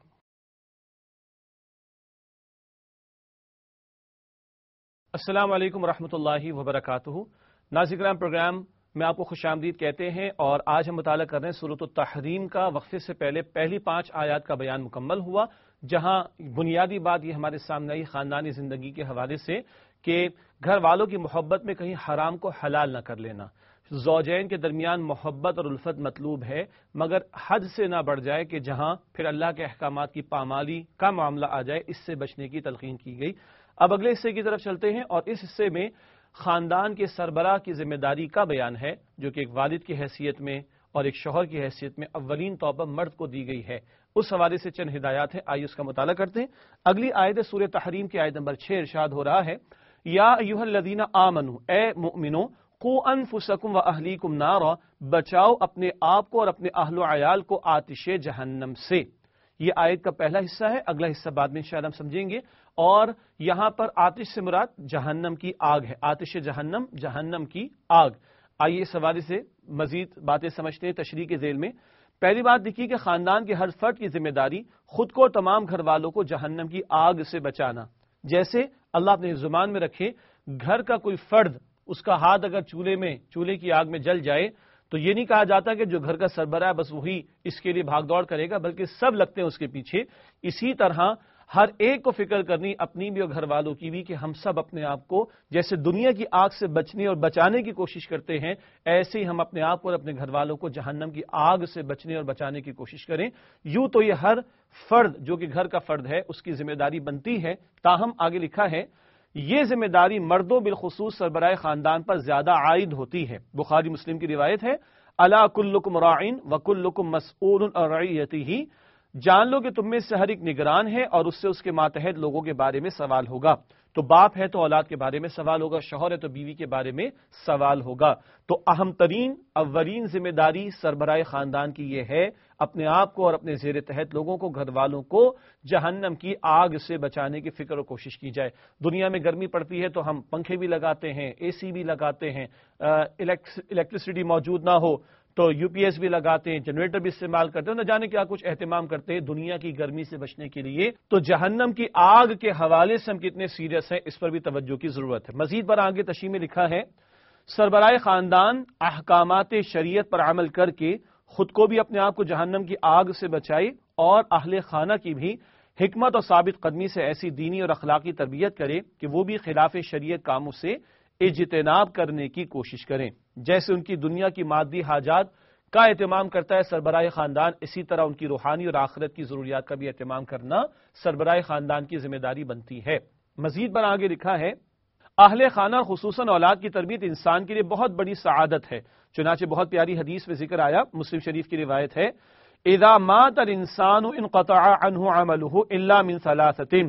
السلام علیکم ورحمۃ اللہ وبرکاتہ. ناظرین کرام، پروگرام میں آپ کو خوش آمدید کہتے ہیں اور آج ہم مطالعہ کر رہے ہیں سورۃ التحریم کا. وقفے سے پہلے پہلی پانچ آیات کا بیان مکمل ہوا، جہاں بنیادی بات یہ ہمارے سامنے آئی خاندانی زندگی کے حوالے سے کہ گھر والوں کی محبت میں کہیں حرام کو حلال نہ کر لینا. زوجین کے درمیان محبت اور الفت مطلوب ہے، مگر حد سے نہ بڑھ جائے کہ جہاں پھر اللہ کے احکامات کی پامالی کا معاملہ آ جائے. اس سے بچنے کی تلقین کی گئی. اب اگلے حصے کی طرف چلتے ہیں اور اس حصے میں خاندان کے سربراہ کی ذمہ داری کا بیان ہے، جو کہ ایک والد کی حیثیت میں اور ایک شوہر کی حیثیت میں اولین طور پر مرد کو دی گئی ہے. اس حوالے سے چند ہدایات ہیں، آئیے اس کا مطالعہ کرتے ہیں. اگلی آیت سورہ تحریم کی آیت نمبر چھ ارشاد ہو رہا ہے، یا ایھا الذین آمنوا، اے مؤمنو، قوا انفسکم واہلیکم نارا، بچاؤ اپنے آپ کو اور اپنے اہل و عیال کو آتش جہنم سے. یہ آیت کا پہلا حصہ ہے، اگلا حصہ بعد میں انشاءاللہ ہم سمجھیں گے. اور یہاں پر آتش سے مراد جہنم کی آگ ہے. آتش جہنم، جہنم کی آگ. آئیے اس حوالے سے مزید باتیں سمجھتے ہیں تشریح کے ذیل میں. پہلی بات دیکھیے کہ خاندان کے ہر فرد کی ذمہ داری خود کو اور تمام گھر والوں کو جہنم کی آگ سے بچانا. جیسے اللہ اپنے زبان میں رکھے، گھر کا کوئی فرد اس کا ہاتھ اگر چولہے میں چولہے کی آگ میں جل جائے تو یہ نہیں کہا جاتا کہ جو گھر کا سربراہ ہے بس وہی اس کے لیے بھاگ دوڑ کرے گا، بلکہ سب لگتے ہیں اس کے پیچھے. اسی طرح ہر ایک کو فکر کرنی، اپنی بھی اور گھر والوں کی بھی، کہ ہم سب اپنے آپ کو جیسے دنیا کی آگ سے بچنے اور بچانے کی کوشش کرتے ہیں، ایسے ہی ہم اپنے آپ کو اور اپنے گھر والوں کو جہنم کی آگ سے بچنے اور بچانے کی کوشش کریں. یوں تو یہ ہر فرد جو کہ گھر کا فرد ہے اس کی ذمہ داری بنتی ہے، تاہم آگے لکھا ہے یہ ذمہ داری مردوں بالخصوص سربراہ خاندان پر زیادہ عائد ہوتی ہے. بخاری مسلم کی روایت ہے، الا کلکم راعٍ وکلکم مسئول عن رعیتہ، جان لو کہ تم میں سے ہر ایک نگران ہے اور اس سے اس کے ماتحت لوگوں کے بارے میں سوال ہوگا. تو باپ ہے تو اولاد کے بارے میں سوال ہوگا، شوہر ہے تو بیوی کے بارے میں سوال ہوگا. تو اہم ترین اولین ذمہ داری سربراہ خاندان کی یہ ہے اپنے آپ کو اور اپنے زیر تحت لوگوں کو، گھر والوں کو جہنم کی آگ سے بچانے کی فکر و کوشش کی جائے. دنیا میں گرمی پڑتی ہے تو ہم پنکھے بھی لگاتے ہیں، اے سی بھی لگاتے ہیں، الیکٹریسٹی موجود نہ ہو تو یو پی ایس بھی لگاتے ہیں، جنریٹر بھی استعمال کرتے ہیں، نہ جانے کیا کچھ اہتمام کرتے ہیں دنیا کی گرمی سے بچنے کے لیے. تو جہنم کی آگ کے حوالے سے ہم کتنے سیریس ہیں اس پر بھی توجہ کی ضرورت ہے. مزید بر آگے تشریح میں لکھا ہے، سربراہ خاندان احکامات شریعت پر عمل کر کے خود کو بھی اپنے آپ کو جہنم کی آگ سے بچائے اور اہل خانہ کی بھی حکمت اور ثابت قدمی سے ایسی دینی اور اخلاقی تربیت کرے کہ وہ بھی خلاف شریعت کاموں سے اجتناب کرنے کی کوشش کریں. جیسے ان کی دنیا کی مادی حاجات کا اہتمام کرتا ہے سربراہ خاندان، اسی طرح ان کی روحانی اور آخرت کی ضروریات کا بھی اہتمام کرنا سربراہ خاندان کی ذمہ داری بنتی ہے. مزید بر آگے لکھا ہے، اہل خانہ خصوصاً اولاد کی تربیت انسان کے لیے بہت بڑی سعادت ہے. چنانچہ بہت پیاری حدیث میں ذکر آیا، مسلم شریف کی روایت ہے، اذا مات الانسان انقطع عنه عمله الا من ثلاثة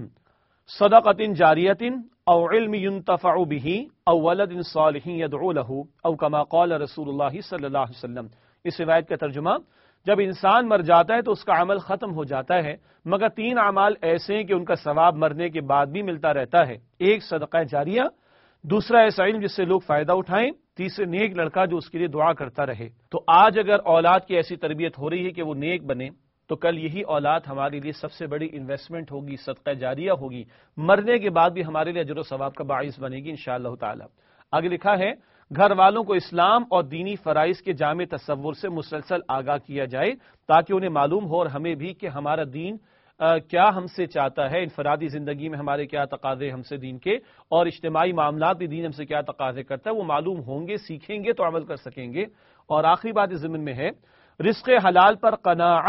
صدقۃ جاریۃ او علم ينتفع به او ولد صالح يدعو له او كما قال رسول اللہ صلی اللہ علیہ وسلم. اس روایت کا ترجمہ، جب انسان مر جاتا ہے تو اس کا عمل ختم ہو جاتا ہے مگر تین اعمال ایسے ہیں کہ ان کا ثواب مرنے کے بعد بھی ملتا رہتا ہے. ایک صدقہ جاریہ، دوسرا ایسا علم جس سے لوگ فائدہ اٹھائیں، تیسرے نیک لڑکا جو اس کے لیے دعا کرتا رہے. تو آج اگر اولاد کی ایسی تربیت ہو رہی ہے کہ وہ نیک بنے تو کل یہی اولاد ہمارے لیے سب سے بڑی انویسٹمنٹ ہوگی، صدقہ جاریہ ہوگی، مرنے کے بعد بھی ہمارے لیے اجر و ثواب کا باعث بنے گی انشاءاللہ تعالی. آگے لکھا ہے، گھر والوں کو اسلام اور دینی فرائض کے جامع تصور سے مسلسل آگاہ کیا جائے تاکہ انہیں معلوم ہو اور ہمیں بھی کہ ہمارا دین کیا ہم سے چاہتا ہے، انفرادی زندگی میں ہمارے کیا تقاضے ہم سے دین کے، اور اجتماعی معاملات بھی دین ہم سے کیا تقاضے کرتا ہے، وہ معلوم ہوں گے، سیکھیں گے تو عمل کر سکیں گے. اور آخری بات اس ضمن میں ہے، رزق حلال پر قناعت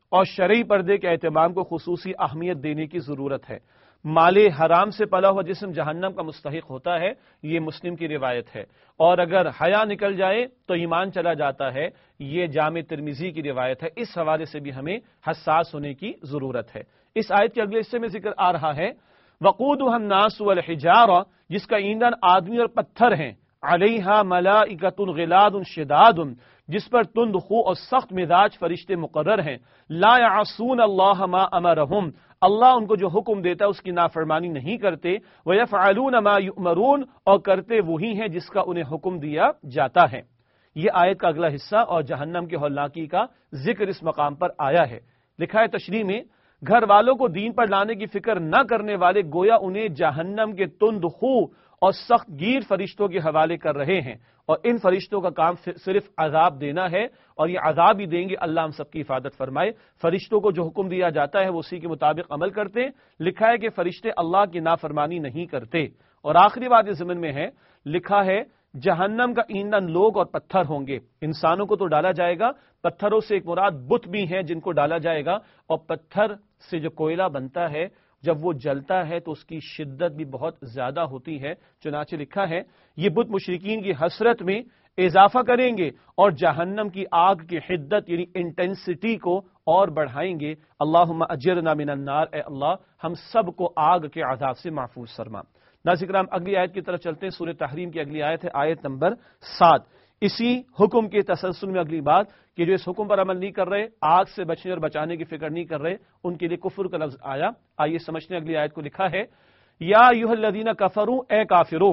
اور شرعی پردے کے اہتمام کو خصوصی اہمیت دینے کی ضرورت ہے۔ مال حرام سے پلا ہوا جسم جہنم کا مستحق ہوتا ہے، یہ مسلم کی روایت ہے، اور اگر حیا نکل جائے تو ایمان چلا جاتا ہے، یہ جامع ترمذی کی روایت ہے۔ اس حوالے سے بھی ہمیں حساس ہونے کی ضرورت ہے۔ اس آیت کے اگلے حصے میں ذکر آ رہا ہے وقودها الناس والحجارہ، جس کا ایندھن آدمی اور پتھر ہیں، علیہا ملائکۃ غلاد شداد، جس پر تند خو اور سخت مزاج فرشتے مقرر ہیں، لا یعصون اللہ ما امرہم، اللہ ان کو جو حکم دیتا ہے اس کی نافرمانی نہیں کرتے، ویفعلون ما یؤمرون، اور کرتے وہی ہیں جس کا انہیں حکم دیا جاتا ہے۔ یہ آیت کا اگلا حصہ اور جہنم کی ہولناکی کا ذکر اس مقام پر آیا ہے۔ لکھا ہے تشریح میں، گھر والوں کو دین پر لانے کی فکر نہ کرنے والے گویا انہیں جہنم کے تند خو اور سخت گیر فرشتوں کے حوالے کر رہے ہیں، اور ان فرشتوں کا کام صرف عذاب دینا ہے، اور یہ عذاب ہی دیں گے۔ اللہ ہم سب کی حفاظت فرمائے۔ فرشتوں کو جو حکم دیا جاتا ہے وہ اسی کے مطابق عمل کرتے ہیں۔ لکھا ہے کہ فرشتے اللہ کی نافرمانی نہیں کرتے۔ اور آخری بات اس ضمن میں ہے، لکھا ہے جہنم کا ایندھن لوگ اور پتھر ہوں گے۔ انسانوں کو تو ڈالا جائے گا، پتھروں سے ایک مراد بت بھی ہیں جن کو ڈالا جائے گا، اور پتھر سے جو کوئلہ بنتا ہے جب وہ جلتا ہے تو اس کی شدت بھی بہت زیادہ ہوتی ہے۔ چنانچہ لکھا ہے یہ بت مشرکین کی حسرت میں اضافہ کریں گے اور جہنم کی آگ کی حدت یعنی انٹینسٹی کو اور بڑھائیں گے۔ اللہم اجرنا من النار، اے اللہ ہم سب کو آگ کے عذاب سے محفوظ فرما۔ ناظرین کرام، اگلی آیت کی طرف چلتے ہیں۔ سورہ تحریم کی اگلی آیت ہے آیت نمبر سات۔ اسی حکم کے تسلسل میں اگلی بات کہ جو اس حکم پر عمل نہیں کر رہے، آگ سے بچنے اور بچانے کی فکر نہیں کر رہے، ان کے لیے کفر کا لفظ آیا۔ آئیے سمجھنے اگلی آیت کو۔ لکھا ہے یا ایھا الذین کفروا، اے کافروں،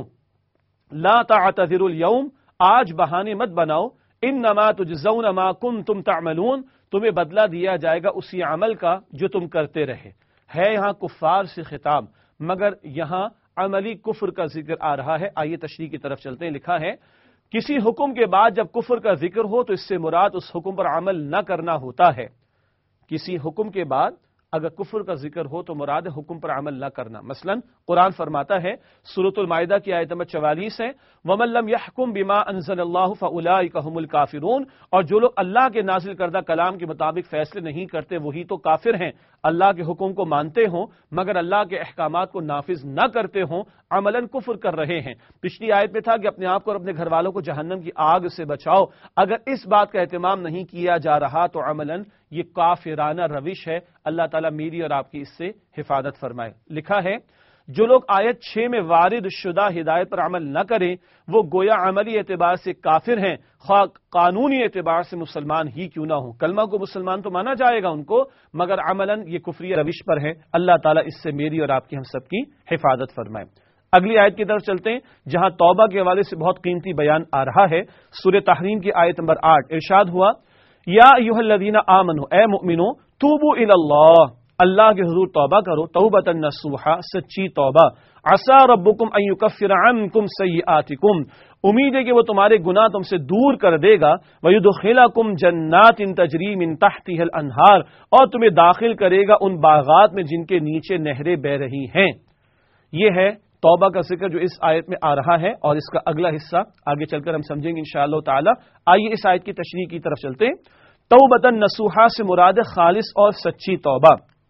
لا تعتذروا اليوم، آج بہانے مت بناؤ، انما تجزون ما کنتم تعملون، تمہیں بدلہ دیا جائے گا اسی عمل کا جو تم کرتے رہے۔ ہے یہاں کفار سے خطاب، مگر یہاں عملی کفر کا ذکر آ رہا ہے۔ آئیے تشریح کی طرف چلتے ہیں۔ لکھا ہے کسی حکم کے بعد جب کفر کا ذکر ہو تو اس سے مراد اس حکم پر عمل نہ کرنا ہوتا ہے۔ کسی حکم کے بعد اگر کفر کا ذکر ہو تو مراد حکم پر عمل نہ کرنا۔ مثلا قرآن فرماتا ہے، سورۃ المائدہ کی آیت نمبر چوالیس ہے، وَمَن لَّمْ يَحْكُم بِمَا أَنزَلَ اللَّهُ فَأُولَٰئِكَ هُمُ الْكَافِرُونَ، اور جو لوگ اللہ کے نازل کردہ کلام کے مطابق فیصلے نہیں کرتے وہی تو کافر ہیں۔ اللہ کے حکم کو مانتے ہوں مگر اللہ کے احکامات کو نافذ نہ کرتے ہوں، عملاً کفر کر رہے ہیں۔ پچھلی آیت میں تھا کہ اپنے آپ کو اور اپنے گھر والوں کو جہنم کی آگ سے بچاؤ۔ اگر اس بات کا اہتمام نہیں کیا جا رہا تو عملاً یہ کافرانہ روش ہے۔ اللہ تعالیٰ میری اور آپ کی اس سے حفاظت فرمائے۔ لکھا ہے جو لوگ آیت چھ میں وارد شدہ ہدایت پر عمل نہ کریں وہ گویا عملی اعتبار سے کافر ہیں، خواہ قانونی اعتبار سے مسلمان ہی کیوں نہ ہوں۔ کلمہ کو مسلمان تو مانا جائے گا ان کو، مگر عملاً یہ کفری روش پر ہے۔ اللہ تعالیٰ اس سے میری اور آپ کی ہم سب کی حفاظت فرمائے۔ اگلی آیت کی طرف چلتے ہیں جہاں توبہ کے حوالے سے بہت قیمتی بیان آ رہا ہے۔ سورہ تحریم کی آیت نمبر آٹھ ارشاد ہوا یا ایھا الذین آمنوا، اے مؤمنو، توبوا الی اللہ، اللہ کے حضور توبہ کرو، توبۃ نصوحا، سچی توبہ، عسى ربکم ان یکفر عنکم سیئاتکم، امید ہے کہ وہ تمہارے گناہ تم سے دور کر دے گا، ویدخلکم جنات تجری من تحتها الانہار، اور تمہیں داخل کرے گا ان باغات میں جن کے نیچے نہریں بہ رہی ہیں۔ یہ ہے توبہ کا ذکر جو اس آیت میں آ رہا ہے، اور اس کا اگلا حصہ آگے چل کر ہم سمجھیں گے انشاءاللہ تعالی۔ آئیے اس آیت کی تشریح کی طرف چلتے ہیں۔ توبۃ نصوحا سے مراد خالص اور سچی توبہ،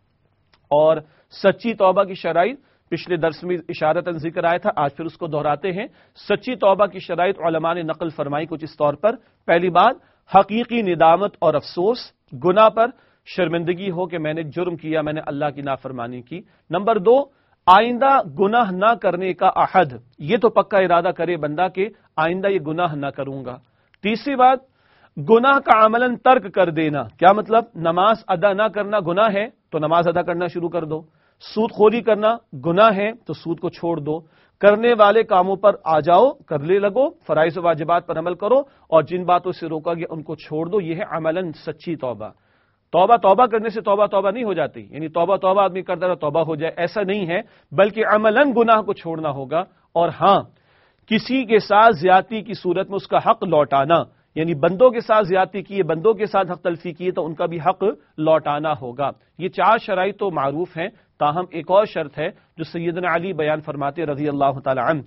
اور سچی توبہ کی شرائط پچھلے درس میں اشارتاً ذکر آیا تھا، آج پھر اس کو دہراتے ہیں۔ سچی توبہ کی شرائط علماء نے نقل فرمائی کچھ اس طور پر۔ پہلی بات، حقیقی ندامت اور افسوس، گناہ پر شرمندگی ہو کہ میں نے جرم کیا، میں نے اللہ کی نافرمانی کی۔ نمبر دو، آئندہ گناہ نہ کرنے کا عہد، یہ تو پکا ارادہ کرے بندہ کہ آئندہ یہ گناہ نہ کروں گا۔ تیسری بات، گناہ کا عملاً ترک کر دینا۔ کیا مطلب؟ نماز ادا نہ کرنا گناہ ہے تو نماز ادا کرنا شروع کر دو، سود خوری کرنا گناہ ہے تو سود کو چھوڑ دو، کرنے والے کاموں پر آ جاؤ، کرنے لگو، فرائض و واجبات پر عمل کرو، اور جن باتوں سے روکا گیا ان کو چھوڑ دو۔ یہ ہے عملاً سچی توبہ۔ توبہ توبہ کرنے سے توبہ توبہ نہیں ہو جاتی، یعنی توبہ توبہ آدمی کرتا رہا توبہ ہو جائے، ایسا نہیں ہے، بلکہ عملاً گناہ کو چھوڑنا ہوگا۔ اور ہاں، کسی کے ساتھ زیادتی کی صورت میں اس کا حق لوٹانا، یعنی بندوں کے ساتھ زیادتی کیے، بندوں کے ساتھ حق تلفی کیے تو ان کا بھی حق لوٹانا ہوگا۔ یہ چار شرائط تو معروف ہیں، تاہم ایک اور شرط ہے جو سیدنا علی بیان فرماتے رضی اللہ تعالی عنہ،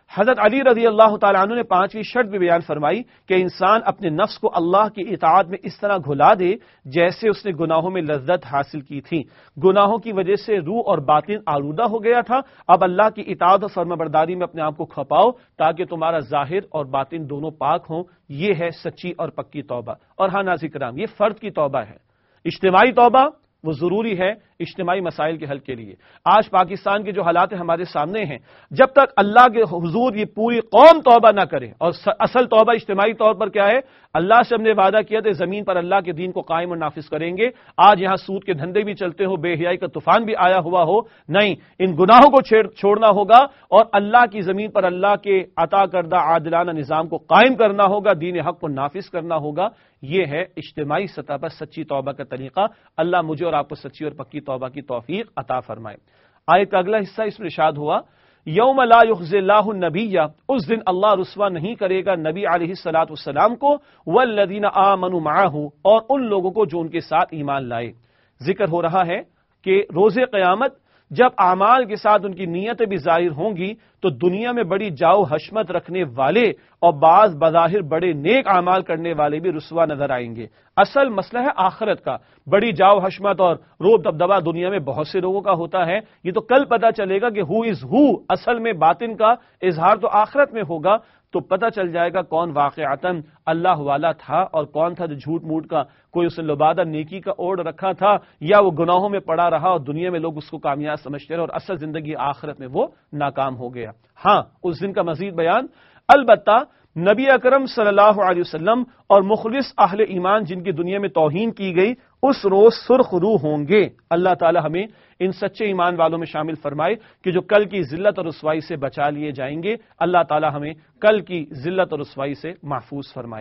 حضرت علی رضی اللہ تعالیٰ عنہ نے پانچویں شرط بھی بیان فرمائی کہ انسان اپنے نفس کو اللہ کی اطاعت میں اس طرح گھلا دے جیسے اس نے گناہوں میں لذت حاصل کی تھی. گناہوں کی وجہ سے روح اور باطن آلودہ ہو گیا تھا. اب اللہ کی اطاعت اور فرمانبرداری میں اپنے آپ کو کھپاؤ تاکہ تمہارا ظاہر اور باطن دونوں پاک ہوں. یہ ہے سچی اور پکی توبہ. اور ہاں ناظرین کرام، یہ فرد کی توبہ ہے. اجتماعی توبہ وہ ضروری ہے اجتماعی مسائل کے حل کے لیے. آج پاکستان کے جو حالات ہمارے سامنے ہیں، جب تک اللہ کے حضور یہ پوری قوم توبہ نہ کرے، اور اصل توبہ اجتماعی طور پر کیا ہے؟ اللہ سے ہم نے وعدہ کیا تھا زمین پر اللہ کے دین کو قائم اور نافذ کریں گے. آج یہاں سود کے دھندے بھی چلتے ہو، بے حیائی کا طوفان بھی آیا ہوا ہو، نہیں، ان گناہوں کو چھوڑنا ہوگا اور اللہ کی زمین پر اللہ کے عطا کردہ عادلانہ نظام کو قائم کرنا ہوگا، دین حق کو نافذ کرنا ہوگا. یہ ہے اجتماعی سطح پر سچی توبہ کا طریقہ. اللہ مجھے اور آپ کو سچی اور پکی توبہ کی توفیق عطا فرمائے. آیت کا اگلا حصہ اس میں ارشاد ہوا، یوم لا یخزی اللہ النبی، اس دن اللہ رسوا نہیں کرے گا نبی علیہ الصلوۃ والسلام کو، والذین آمنوا معہ، اور ان لوگوں کو جو ان کے ساتھ ایمان لائے. ذکر ہو رہا ہے کہ روز قیامت جب اعمال کے ساتھ ان کی نیتیں بھی ظاہر ہوں گی تو دنیا میں بڑی جاؤ حشمت رکھنے والے اور بعض بظاہر بڑے نیک اعمال کرنے والے بھی رسوا نظر آئیں گے. اصل مسئلہ ہے آخرت کا. بڑی جاؤ حشمت اور روب دبدبا دنیا میں بہت سے لوگوں کا ہوتا ہے. یہ تو کل پتہ چلے گا کہ ہو از ہو، اصل میں باطن کا اظہار تو آخرت میں ہوگا. تو پتہ چل جائے گا کون واقعتاً اللہ والا تھا اور کون تھا جو جھوٹ موٹ کا کوئی اس نے لبادہ نیکی کا اوڑھ رکھا تھا، یا وہ گناہوں میں پڑا رہا اور دنیا میں لوگ اس کو کامیاب سمجھتے رہے اور اصل زندگی آخرت میں وہ ناکام ہو گیا. ہاں، اس دن کا مزید بیان البتہ نبی اکرم صلی اللہ علیہ وسلم اور مخلص اہل ایمان جن کی دنیا میں توہین کی گئی اس روز سرخ روح ہوں گے. اللہ تعالی ہمیں ان سچے ایمان والوں میں شامل فرمائے کہ جو کل کی ذلت اور رسوائی سے بچا لیے جائیں گے. اللہ تعالی ہمیں کل کی ذلت اور رسوائی سے محفوظ فرمائے.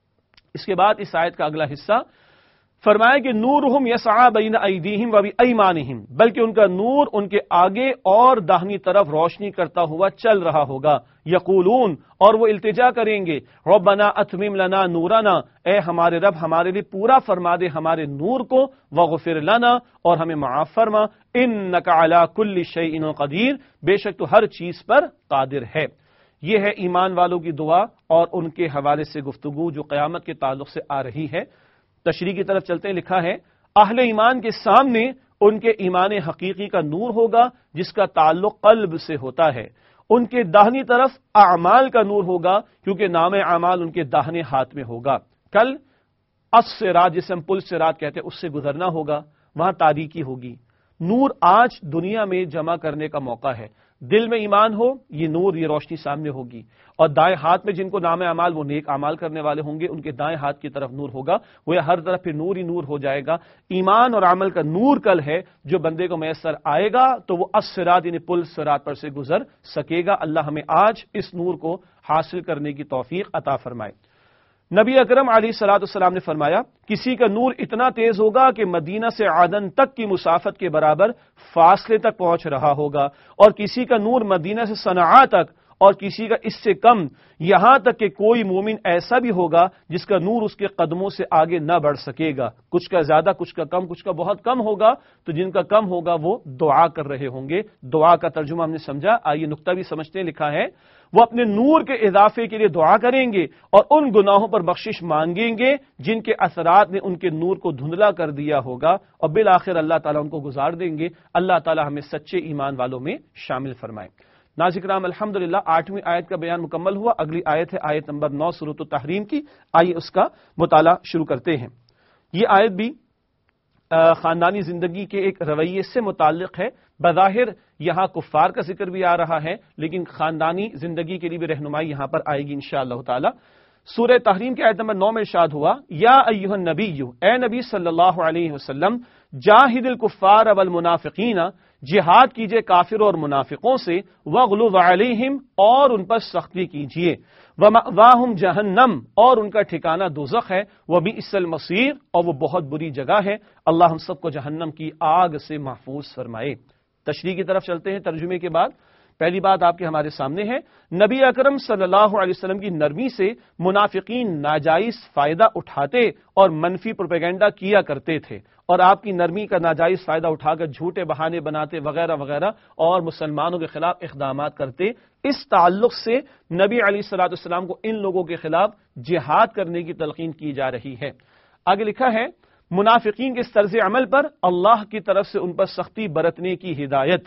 اس کے بعد اس آیت کا اگلا حصہ فرمایا کہ نورہم یسعی بین ایدیہم و بایمانہم، بلکہ ان کا نور ان کے آگے اور داہنی طرف روشنی کرتا ہوا چل رہا ہوگا. یقولون، اور وہ التجا کریں گے، ربنا اتمم لنا نورنا، اے ہمارے رب ہمارے لیے پورا فرما دے ہمارے نور کو، واغفر لنا، اور ہمیں معاف فرما، انک علی کل شیء قدیر، بے شک تو ہر چیز پر قادر ہے. یہ ہے ایمان والوں کی دعا اور ان کے حوالے سے گفتگو جو قیامت کے تعلق سے آ رہی ہے. تشریح کی طرف چلتے ہیں. لکھا ہے اہل ایمان کے سامنے ان کے ایمان حقیقی کا نور ہوگا جس کا تعلق قلب سے ہوتا ہے. ان کے داہنی طرف اعمال کا نور ہوگا کیونکہ نام اعمال ان کے داہنے ہاتھ میں ہوگا. کل الصراط، جسے ہم پل صراط کہتے ہیں، اس سے گزرنا ہوگا، وہاں تاریکی ہوگی. نور آج دنیا میں جمع کرنے کا موقع ہے. دل میں ایمان ہو، یہ نور، یہ روشنی سامنے ہوگی. اور دائیں ہاتھ میں جن کو نام اعمال وہ نیک اعمال کرنے والے ہوں گے، ان کے دائیں ہاتھ کی طرف نور ہوگا. وہ ہر طرف پھر نور ہی نور ہو جائے گا. ایمان اور عمل کا نور کل ہے جو بندے کو میسر آئے گا تو وہ الصراط یعنی پل صراط پر سے گزر سکے گا. اللہ ہمیں آج اس نور کو حاصل کرنے کی توفیق عطا فرمائے. نبی اکرم علیہ الصلوۃ والسلام نے فرمایا کسی کا نور اتنا تیز ہوگا کہ مدینہ سے عدن تک کی مسافت کے برابر فاصلے تک پہنچ رہا ہوگا، اور کسی کا نور مدینہ سے صنعاء تک، اور کسی کا اس سے کم، یہاں تک کہ کوئی مومن ایسا بھی ہوگا جس کا نور اس کے قدموں سے آگے نہ بڑھ سکے گا. کچھ کا زیادہ، کچھ کا کم، کچھ کا بہت کم ہوگا. تو جن کا کم ہوگا وہ دعا کر رہے ہوں گے. دعا کا ترجمہ ہم نے سمجھا. آئیے نقطہ بھی سمجھتے ہیں. لکھا ہے وہ اپنے نور کے اضافے کے لیے دعا کریں گے اور ان گناہوں پر بخشش مانگیں گے جن کے اثرات نے ان کے نور کو دھندلا کر دیا ہوگا، اور بالآخر اللہ تعالیٰ ان کو گزار دیں گے. اللہ تعالیٰ ہمیں سچے ایمان والوں میں شامل فرمائے. ناظرین کرام، الحمدللہ آٹھویں آیت کا بیان مکمل ہوا. اگلی آیت ہے آیت نمبر نو سورۃ التحریم کی. آئیے اس کا مطالعہ شروع کرتے ہیں. یہ آیت بھی خاندانی زندگی کے ایک رویے سے متعلق ہے. بظاہر یہاں کفار کا ذکر بھی آ رہا ہے لیکن خاندانی زندگی کے لیے بھی رہنمائی یہاں پر آئے گی انشاءاللہ تعالی. سورہ تحریم کی آیت نمبر نو میں ارشاد ہوا، یا ایھا النبی، اے نبی صلی اللہ علیہ وسلم، جاہد الکفار والمنافقین، جہاد کیجئے کافروں اور منافقوں سے، وغلظ علیہم، اور ان پر سختی کیجئے، ومأواہم جہنم، اور ان کا ٹھکانہ دوزخ ہے، وبئس المصیر، اور وہ بہت بری جگہ ہے. اللہ ہم سب کو جہنم کی آگ سے محفوظ فرمائے. تشریح کی طرف چلتے ہیں ترجمے کے بعد. پہلی بات آپ کے ہمارے سامنے ہے، نبی اکرم صلی اللہ علیہ وسلم کی نرمی سے منافقین ناجائز فائدہ اٹھاتے اور منفی پروپیگنڈا کیا کرتے تھے، اور آپ کی نرمی کا ناجائز فائدہ اٹھا کر جھوٹے بہانے بناتے وغیرہ وغیرہ اور مسلمانوں کے خلاف اقدامات کرتے۔ اس تعلق سے نبی علیہ الصلوۃ والسلام کو ان لوگوں کے خلاف جہاد کرنے کی تلقین کی جا رہی ہے۔ آگے لکھا ہے، منافقین کے اس طرز عمل پر اللہ کی طرف سے ان پر سختی برتنے کی ہدایت۔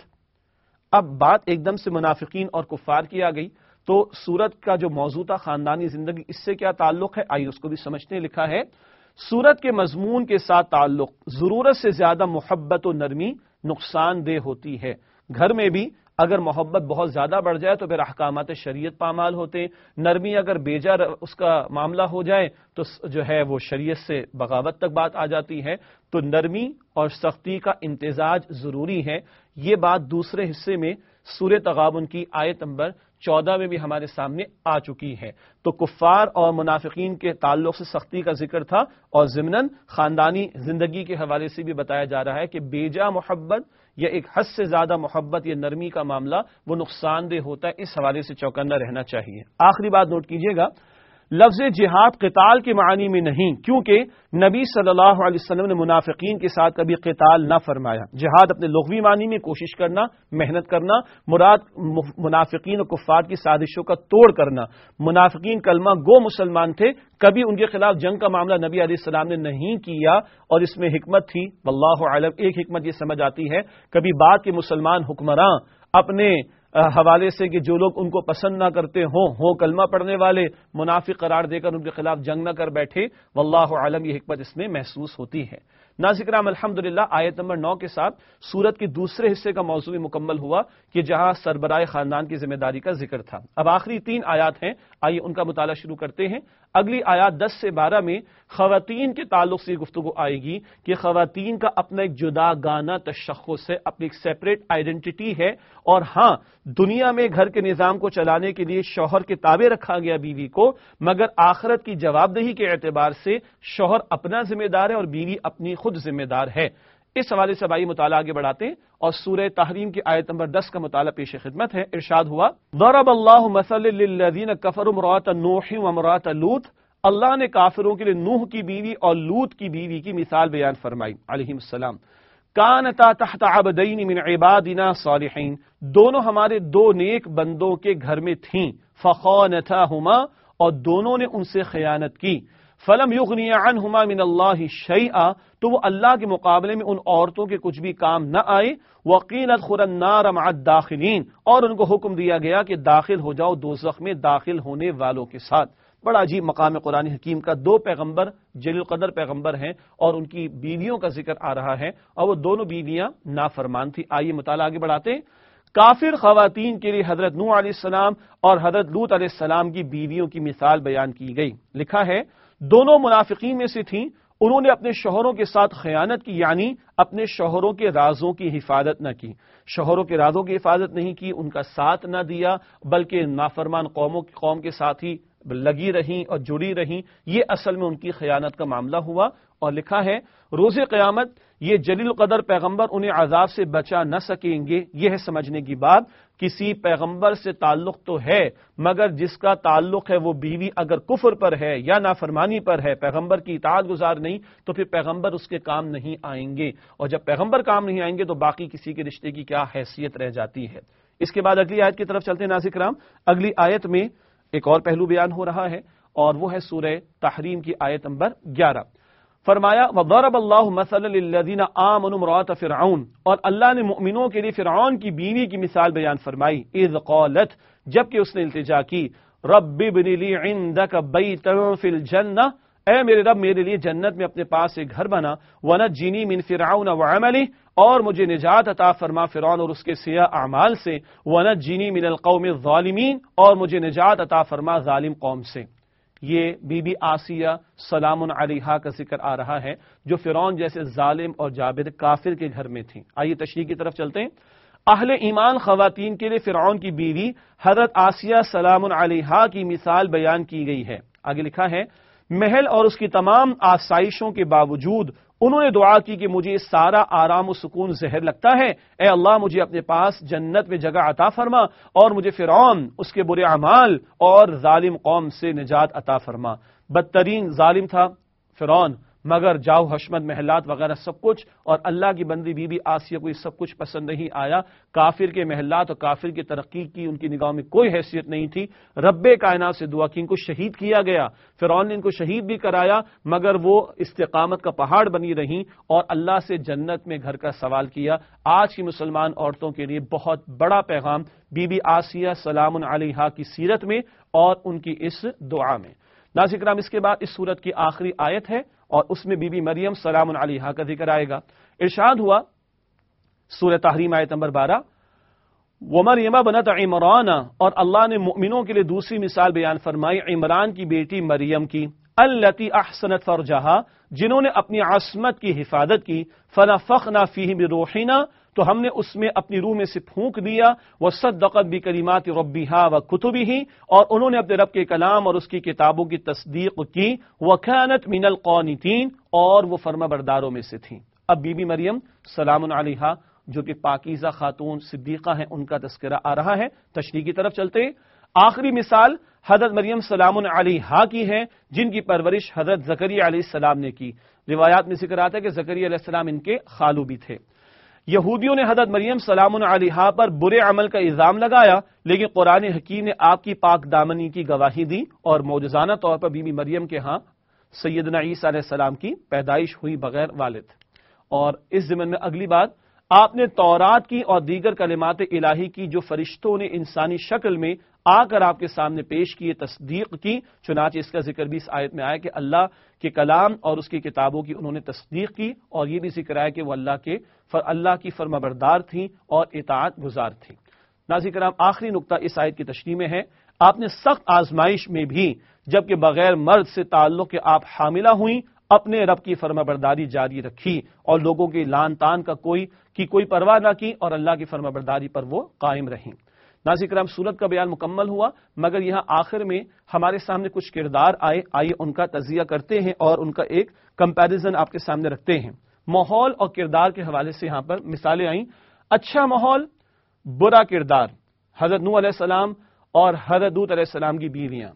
اب بات ایک دم سے منافقین اور کفار کی آ گئی، تو سورت کا جو موضوع تھا خاندانی زندگی، اس سے کیا تعلق ہے، آئیے اس کو بھی سمجھتے ہیں۔ لکھا ہے، سورت کے مضمون کے ساتھ تعلق، ضرورت سے زیادہ محبت و نرمی نقصان دہ ہوتی ہے۔ گھر میں بھی اگر محبت بہت زیادہ بڑھ جائے تو پھر احکامات شریعت پامال ہوتے ہیں، نرمی اگر بیجا اس کا معاملہ ہو جائے تو جو ہے وہ شریعت سے بغاوت تک بات آ جاتی ہے۔ تو نرمی اور سختی کا امتزاج ضروری ہے۔ یہ بات دوسرے حصے میں سورہ تغابن کی آیت نمبر چودہ میں بھی ہمارے سامنے آ چکی ہے۔ تو کفار اور منافقین کے تعلق سے سختی کا ذکر تھا، اور ضمناً خاندانی زندگی کے حوالے سے بھی بتایا جا رہا ہے کہ بیجا محبت یا ایک حد سے زیادہ محبت یا نرمی کا معاملہ وہ نقصان دہ ہوتا ہے، اس حوالے سے چوکنا رہنا چاہیے۔ آخری بات نوٹ کیجئے گا، لفظ جہاد قتال کے معنی میں نہیں، کیونکہ نبی صلی اللہ علیہ وسلم نے منافقین کے ساتھ کبھی قتال نہ فرمایا۔ جہاد اپنے لغوی معنی میں کوشش کرنا، محنت کرنا، مراد منافقین اور کفار کی سازشوں کا توڑ کرنا۔ منافقین کلمہ گو مسلمان تھے، کبھی ان کے خلاف جنگ کا معاملہ نبی علیہ السلام نے نہیں کیا، اور اس میں حکمت تھی، واللہ اعلم۔ ایک حکمت یہ سمجھ آتی ہے، کبھی بعد کے مسلمان حکمراں اپنے حوالے سے کہ جو لوگ ان کو پسند نہ کرتے ہوں ہوں کلمہ پڑھنے والے، منافق قرار دے کر ان کے خلاف جنگ نہ کر بیٹھے، واللہ عالم، یہ حکمت اس میں محسوس ہوتی ہے۔ ناظرین کرام، الحمدللہ آیت نمبر نو کے ساتھ سورت کے دوسرے حصے کا موضوع مکمل ہوا کہ جہاں سربراہ خاندان کی ذمہ داری کا ذکر تھا۔ اب آخری تین آیات ہیں، آئیے ان کا مطالعہ شروع کرتے ہیں۔ اگلی آیات دس سے بارہ میں خواتین کے تعلق سے گفتگو آئے گی کہ خواتین کا اپنا ایک جدا گانا تشخص ہے، اپنی ایک سیپریٹ آئیڈینٹی ہے، اور ہاں دنیا میں گھر کے نظام کو چلانے کے لیے شوہر کے تابع رکھا گیا بیوی کو، مگر آخرت کی جواب دہی کے اعتبار سے شوہر اپنا ذمہ دار ہے اور بیوی اپنی خود ذمہ دار ہے۔ اس حوالے سے بھائی مطالعہ آگے بڑھاتے ہیں، اور سورہ تحریم کی آیت نمبر دس کا مطالعہ پیش خدمت ہے۔ ارشاد ہوا، ضرب اللہ مثلا للذین کفروا امرأۃ نوح وامرأۃ لوط، اللہ نے کافروں کے لیے نوح کی بیوی اور لوط کی بیوی کی مثال بیان فرمائی علیہم السلام۔ کانتا تحت عبدین من عبادنا صالحین، دونوں ہمارے دو نیک بندوں کے گھر میں تھیں، فخانتاہما، اور دونوں نے ان سے خیانت کی، فلم یغنی عنہما من اللہ شیئا، تو وہ اللہ کے مقابلے میں ان عورتوں کے کچھ بھی کام نہ آئے، وقیل ادخلوا النار مع الداخلین، اور ان کو حکم دیا گیا کہ داخل ہو جاؤ دوزخ میں داخل ہونے والوں کے ساتھ۔ بڑا عجیب مقام قرآن حکیم کا، دو پیغمبر جلیل القدر پیغمبر ہیں اور ان کی بیویوں کا ذکر آ رہا ہے، اور وہ دونوں بیویاں نافرمان تھی۔ آئیے مطالعہ آگے بڑھاتے ہیں۔ کافر خواتین کے لیے حضرت نوح علیہ السلام اور حضرت لوط علیہ السلام کی بیویوں کی مثال بیان کی گئی۔ لکھا ہے، دونوں منافقین میں سے تھیں، انہوں نے اپنے شوہروں کے ساتھ خیانت کی، یعنی اپنے شوہروں کے رازوں کی حفاظت نہ کی، شوہروں کے رازوں کی حفاظت نہیں کی، ان کا ساتھ نہ دیا، بلکہ نافرمان قوموں قوم کے ساتھ ہی لگی رہیں اور جڑی رہیں۔ یہ اصل میں ان کی خیانت کا معاملہ ہوا، اور لکھا ہے روز قیامت یہ جلیل القدر پیغمبر انہیں عذاب سے بچا نہ سکیں گے۔ یہ ہے سمجھنے کی بات، کسی پیغمبر سے تعلق تو ہے، مگر جس کا تعلق ہے وہ بیوی اگر کفر پر ہے یا نافرمانی پر ہے، پیغمبر کی اطاعت گزار نہیں، تو پھر پیغمبر اس کے کام نہیں آئیں گے، اور جب پیغمبر کام نہیں آئیں گے تو باقی کسی کے رشتے کی کیا حیثیت رہ جاتی ہے۔ اس کے بعد اگلی آیت کی طرف چلتے ہیں ناظرین کرام۔ اگلی آیت میں ایک اور پہلو بیان ہو رہا ہے، اور وہ ہے سورہ تحریم کی آیت نمبر گیارہ۔ فرمایا، وَضَرَبَ اللَّهُ مَثَلًا لِلَّذِينَ آمَنُوا امْرَأَتَ فِرْعَوْنَ، اور اللہ نے مؤمنوں کے لیے فرعون کی بیوی کی مثال بیان فرمائی، اذ قالت، جبکہ اس نے التجا کی، رب ابن لی عندک بیتا فی الجنہ، اے میرے رب میرے لیے جنت میں اپنے پاس ایک گھر بنا، وَنَجِّنِی مِن فِرْعَوْنَ وَعَمَلِهِ، اور مجھے نجات عطا فرما فرعون اور اس کے سیاہ اعمال سے، وَنَجِّنِی مِنَ الْقَوْمِ الظَّالِمِینَ، اور مجھے نجات عطا فرما ظالم قوم سے۔ یہ بی بی آسیہ سلام علیہا کا ذکر آ رہا ہے، جو فرعون جیسے ظالم اور جابر کافر کے گھر میں تھیں۔ آئیے تشریح کی طرف چلتے ہیں۔ اہل ایمان خواتین کے لیے فرعون کی بیوی حضرت آسیہ سلام علیہا کی مثال بیان کی گئی ہے۔ آگے لکھا ہے، محل اور اس کی تمام آسائشوں کے باوجود انہوں نے دعا کی کہ مجھے سارا آرام و سکون زہر لگتا ہے، اے اللہ مجھے اپنے پاس جنت میں جگہ عطا فرما اور مجھے فرعون، اس کے برے اعمال اور ظالم قوم سے نجات عطا فرما۔ بدترین ظالم تھا فرعون، مگر جاؤ حشمت محلات وغیرہ سب کچھ، اور اللہ کی بندی بی بی آسیہ کو یہ سب کچھ پسند نہیں آیا۔ کافر کے محلات اور کافر کی ترقی کی ان کی نگاہوں میں کوئی حیثیت نہیں تھی۔ رب کائنات سے دعا کی ان کو شہید کیا گیا، فرعون نے ان کو شہید بھی کرایا، مگر وہ استقامت کا پہاڑ بنی رہیں اور اللہ سے جنت میں گھر کا سوال کیا۔ آج کی مسلمان عورتوں کے لیے بہت بڑا پیغام بی بی آسیہ سلام علیہا کی سیرت میں اور ان کی اس دعا میں۔ ناظرین کرام، اس کے بعد اس سورت کی آخری آیت ہے اور اس میں بی بی مریم سلام علیہا کا ذکر آئے گا۔ ارشاد ہوا سورہ تحریم آیت نمبر بارہ، وَمَرْيَمَ بَنَتَ عِمْرَانَ، اور اللہ نے مؤمنوں کے لیے دوسری مثال بیان فرمائی عمران کی بیٹی مریم کی، الَّتِي أَحْسَنَتْ فَرْجَهَا، جنہوں نے اپنی عصمت کی حفاظت کی، فَنَفَخْنَا فِيهِ بِرُوحِنَا، تو ہم نے اس میں اپنی روح میں سے پھونک دیا، وَصَدَّقَتْ بِكَلِمَاتِ رَبِّهَا وَكُتُبِهِ، اور انہوں نے اپنے رب کے کلام اور اس کی کتابوں کی تصدیق کی، وَكَانَتْ مِنَ الْقَانِتِينَ، اور وہ فرما برداروں میں سے تھیں۔ اب بی بی مریم سلام علیہا جو کہ پاکیزہ خاتون صدیقہ ہیں، ان کا تذکرہ آ رہا ہے۔ تشریح کی طرف چلتے ہیں۔ آخری مثال حضرت مریم سلام علیہا کی ہے، جن کی پرورش حضرت زکریا علیہ السلام نے کی۔ روایات میں ذکر آتا ہے کہ زکریا علیہ السلام ان کے خالو بھی تھے۔ یہودیوں نے حضرت مریم سلام علیہا پر برے عمل کا الزام لگایا، لیکن قرآن حکیم نے آپ کی پاک دامنی کی گواہی دی اور معجزانہ طور پر بی بی مریم کے ہاں سیدنا عیسیٰ علیہ السلام کی پیدائش ہوئی بغیر والد۔ اور اس ضمن میں اگلی بات، آپ نے تورات کی اور دیگر کلمات الہی کی جو فرشتوں نے انسانی شکل میں آ کر آپ کے سامنے پیش کیے تصدیق کی، چنانچہ اس کا ذکر بھی اس آیت میں آیا کہ اللہ کے کلام اور اس کی کتابوں کی انہوں نے تصدیق کی، اور یہ بھی ذکر آیا کہ وہ اللہ کے اللہ کی فرما بردار تھیں اور اطاعت گزار تھیں۔ ناظرین کرام، آخری نقطہ اس آیت کی تشریح میں ہے، آپ نے سخت آزمائش میں بھی جبکہ بغیر مرد سے تعلق کے آپ حاملہ ہوئیں، اپنے رب کی فرما برداری جاری رکھی اور لوگوں کی لان تان کا کوئی کی کوئی پرواہ نہ کی، اور اللہ کی فرما برداری پر وہ قائم رہیں۔ ناظرین کرام، سورت کا بیان مکمل ہوا، مگر یہاں آخر میں ہمارے سامنے کچھ کردار آئے، آئیے ان کا تجزیہ کرتے ہیں اور ان کا ایک کمپیریزن آپ کے سامنے رکھتے ہیں۔ ماحول اور کردار کے حوالے سے یہاں پر مثالیں آئیں۔ اچھا ماحول، برا کردار، حضرت نوح علیہ السلام اور حضرت لوط علیہ السلام کی بیویاں۔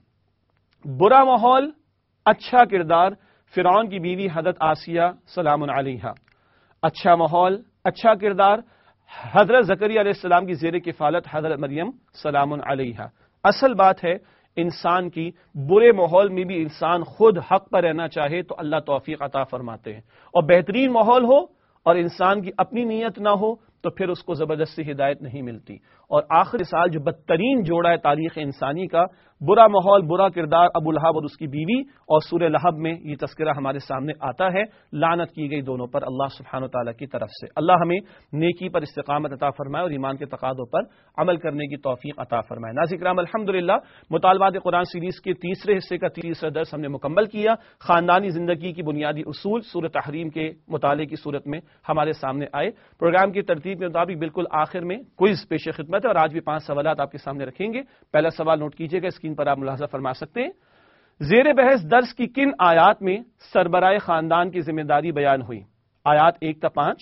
برا ماحول، اچھا کردار، فرعون کی بیوی حضرت آسیہ سلام علیہا۔ اچھا ماحول، اچھا کردار، حضرت زکریا علیہ السلام کی زیر کفالت حضرت مریم سلام علیہا۔ اصل بات ہے انسان کی، برے ماحول میں بھی انسان خود حق پر رہنا چاہے تو اللہ توفیق عطا فرماتے ہیں، اور بہترین ماحول ہو اور انسان کی اپنی نیت نہ ہو تو پھر اس کو زبردستی ہدایت نہیں ملتی۔ اور آخری سال جو بدترین جوڑا ہے تاریخ انسانی کا، برا ماحول، برا کردار، ابو لہب اور اس کی بیوی، اور سورہ لہب میں یہ تذکرہ ہمارے سامنے آتا ہے، لعنت کی گئی دونوں پر اللہ سبحانہ و تعالیٰ کی طرف سے۔ اللہ ہمیں نیکی پر استقامت عطا فرمائے اور ایمان کے تقاضوں پر عمل کرنے کی توفیق عطا فرمائے۔ ناظرین کرام، الحمدللہ مطالبات قرآن سیریز کے تیسرے حصے کا تیسرا درس ہم نے مکمل کیا۔ خاندانی زندگی کی بنیادی اصول سورہ تحریم کے مطالعے کی صورت میں ہمارے سامنے آئے۔ پروگرام کی ترتیب کے مطابق بالکل آخر میں کوئز پیش خدمت ہے، اور آج بھی پانچ سوالات آپ کے سامنے رکھیں گے۔ پہلا سوال نوٹ کیجیے گا، اسکرین پر آپ ملاحظہ فرما سکتے ہیں۔ زیر بحث درس کی کن آیات میں سربراہ خاندان کی ذمہ داری بیان ہوئی؟ آیات ایک تا پانچ،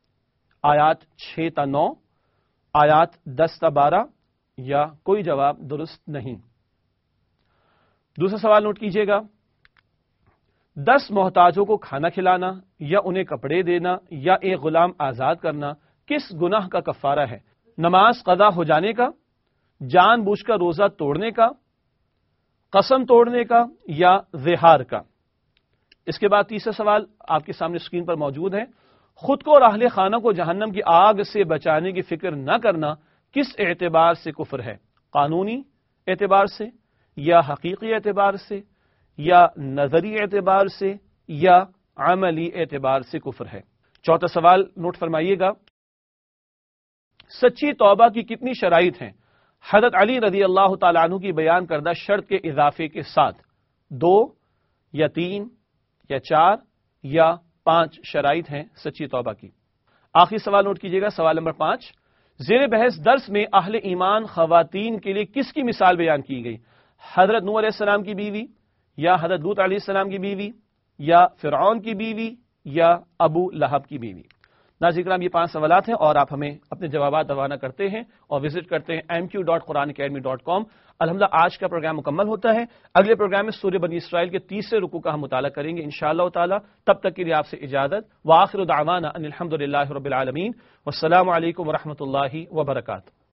آیات چھ تا نو، آیات دس تا بارہ، یا کوئی جواب درست نہیں۔ دوسرا سوال نوٹ کیجیے گا، دس محتاجوں کو کھانا کھلانا یا انہیں کپڑے دینا یا ایک غلام آزاد کرنا کس گناہ کا کفارہ ہے؟ نماز قضا ہو جانے کا، جان بوجھ کر روزہ توڑنے کا، قسم توڑنے کا، یا زہار کا؟ اس کے بعد تیسرا سوال آپ کے سامنے اسکرین پر موجود ہے، خود کو اور اہل خانہ کو جہنم کی آگ سے بچانے کی فکر نہ کرنا کس اعتبار سے کفر ہے؟ قانونی اعتبار سے، یا حقیقی اعتبار سے، یا نظری اعتبار سے، یا عملی اعتبار سے کفر ہے؟ چوتھا سوال نوٹ فرمائیے گا، سچی توبہ کی کتنی شرائط ہیں؟ حضرت علی رضی اللہ تعالیٰ عنہ کی بیان کردہ شرط کے اضافے کے ساتھ دو یا تین یا چار یا پانچ شرائط ہیں سچی توبہ کی۔ آخری سوال نوٹ کیجیے گا، سوال نمبر پانچ، زیر بحث درس میں اہل ایمان خواتین کے لیے کس کی مثال بیان کی گئی؟ حضرت نوح علیہ السلام کی بیوی، یا حضرت لوط علیہ السلام کی بیوی، یا فرعون کی بیوی، یا ابو لہب کی بیوی؟ ناظرین کرام یہ پانچ سوالات ہیں اور آپ ہمیں اپنے جوابات روانہ کرتے ہیں اور وزٹ کرتے ہیں M Q dot Quran academy dot com. الحمدللہ آج کا پروگرام مکمل ہوتا ہے۔ اگلے پروگرام میں سورہ بنی اسرائیل کے تیسرے رکوع کا ہم مطالعہ کریں گے انشاءاللہ تعالی۔ تب تک کے لیے آپ سے اجازت، وآخر دعوانا ان الحمدللہ رب العالمین، والسلام علیکم ورحمۃ اللہ وبرکاتہ۔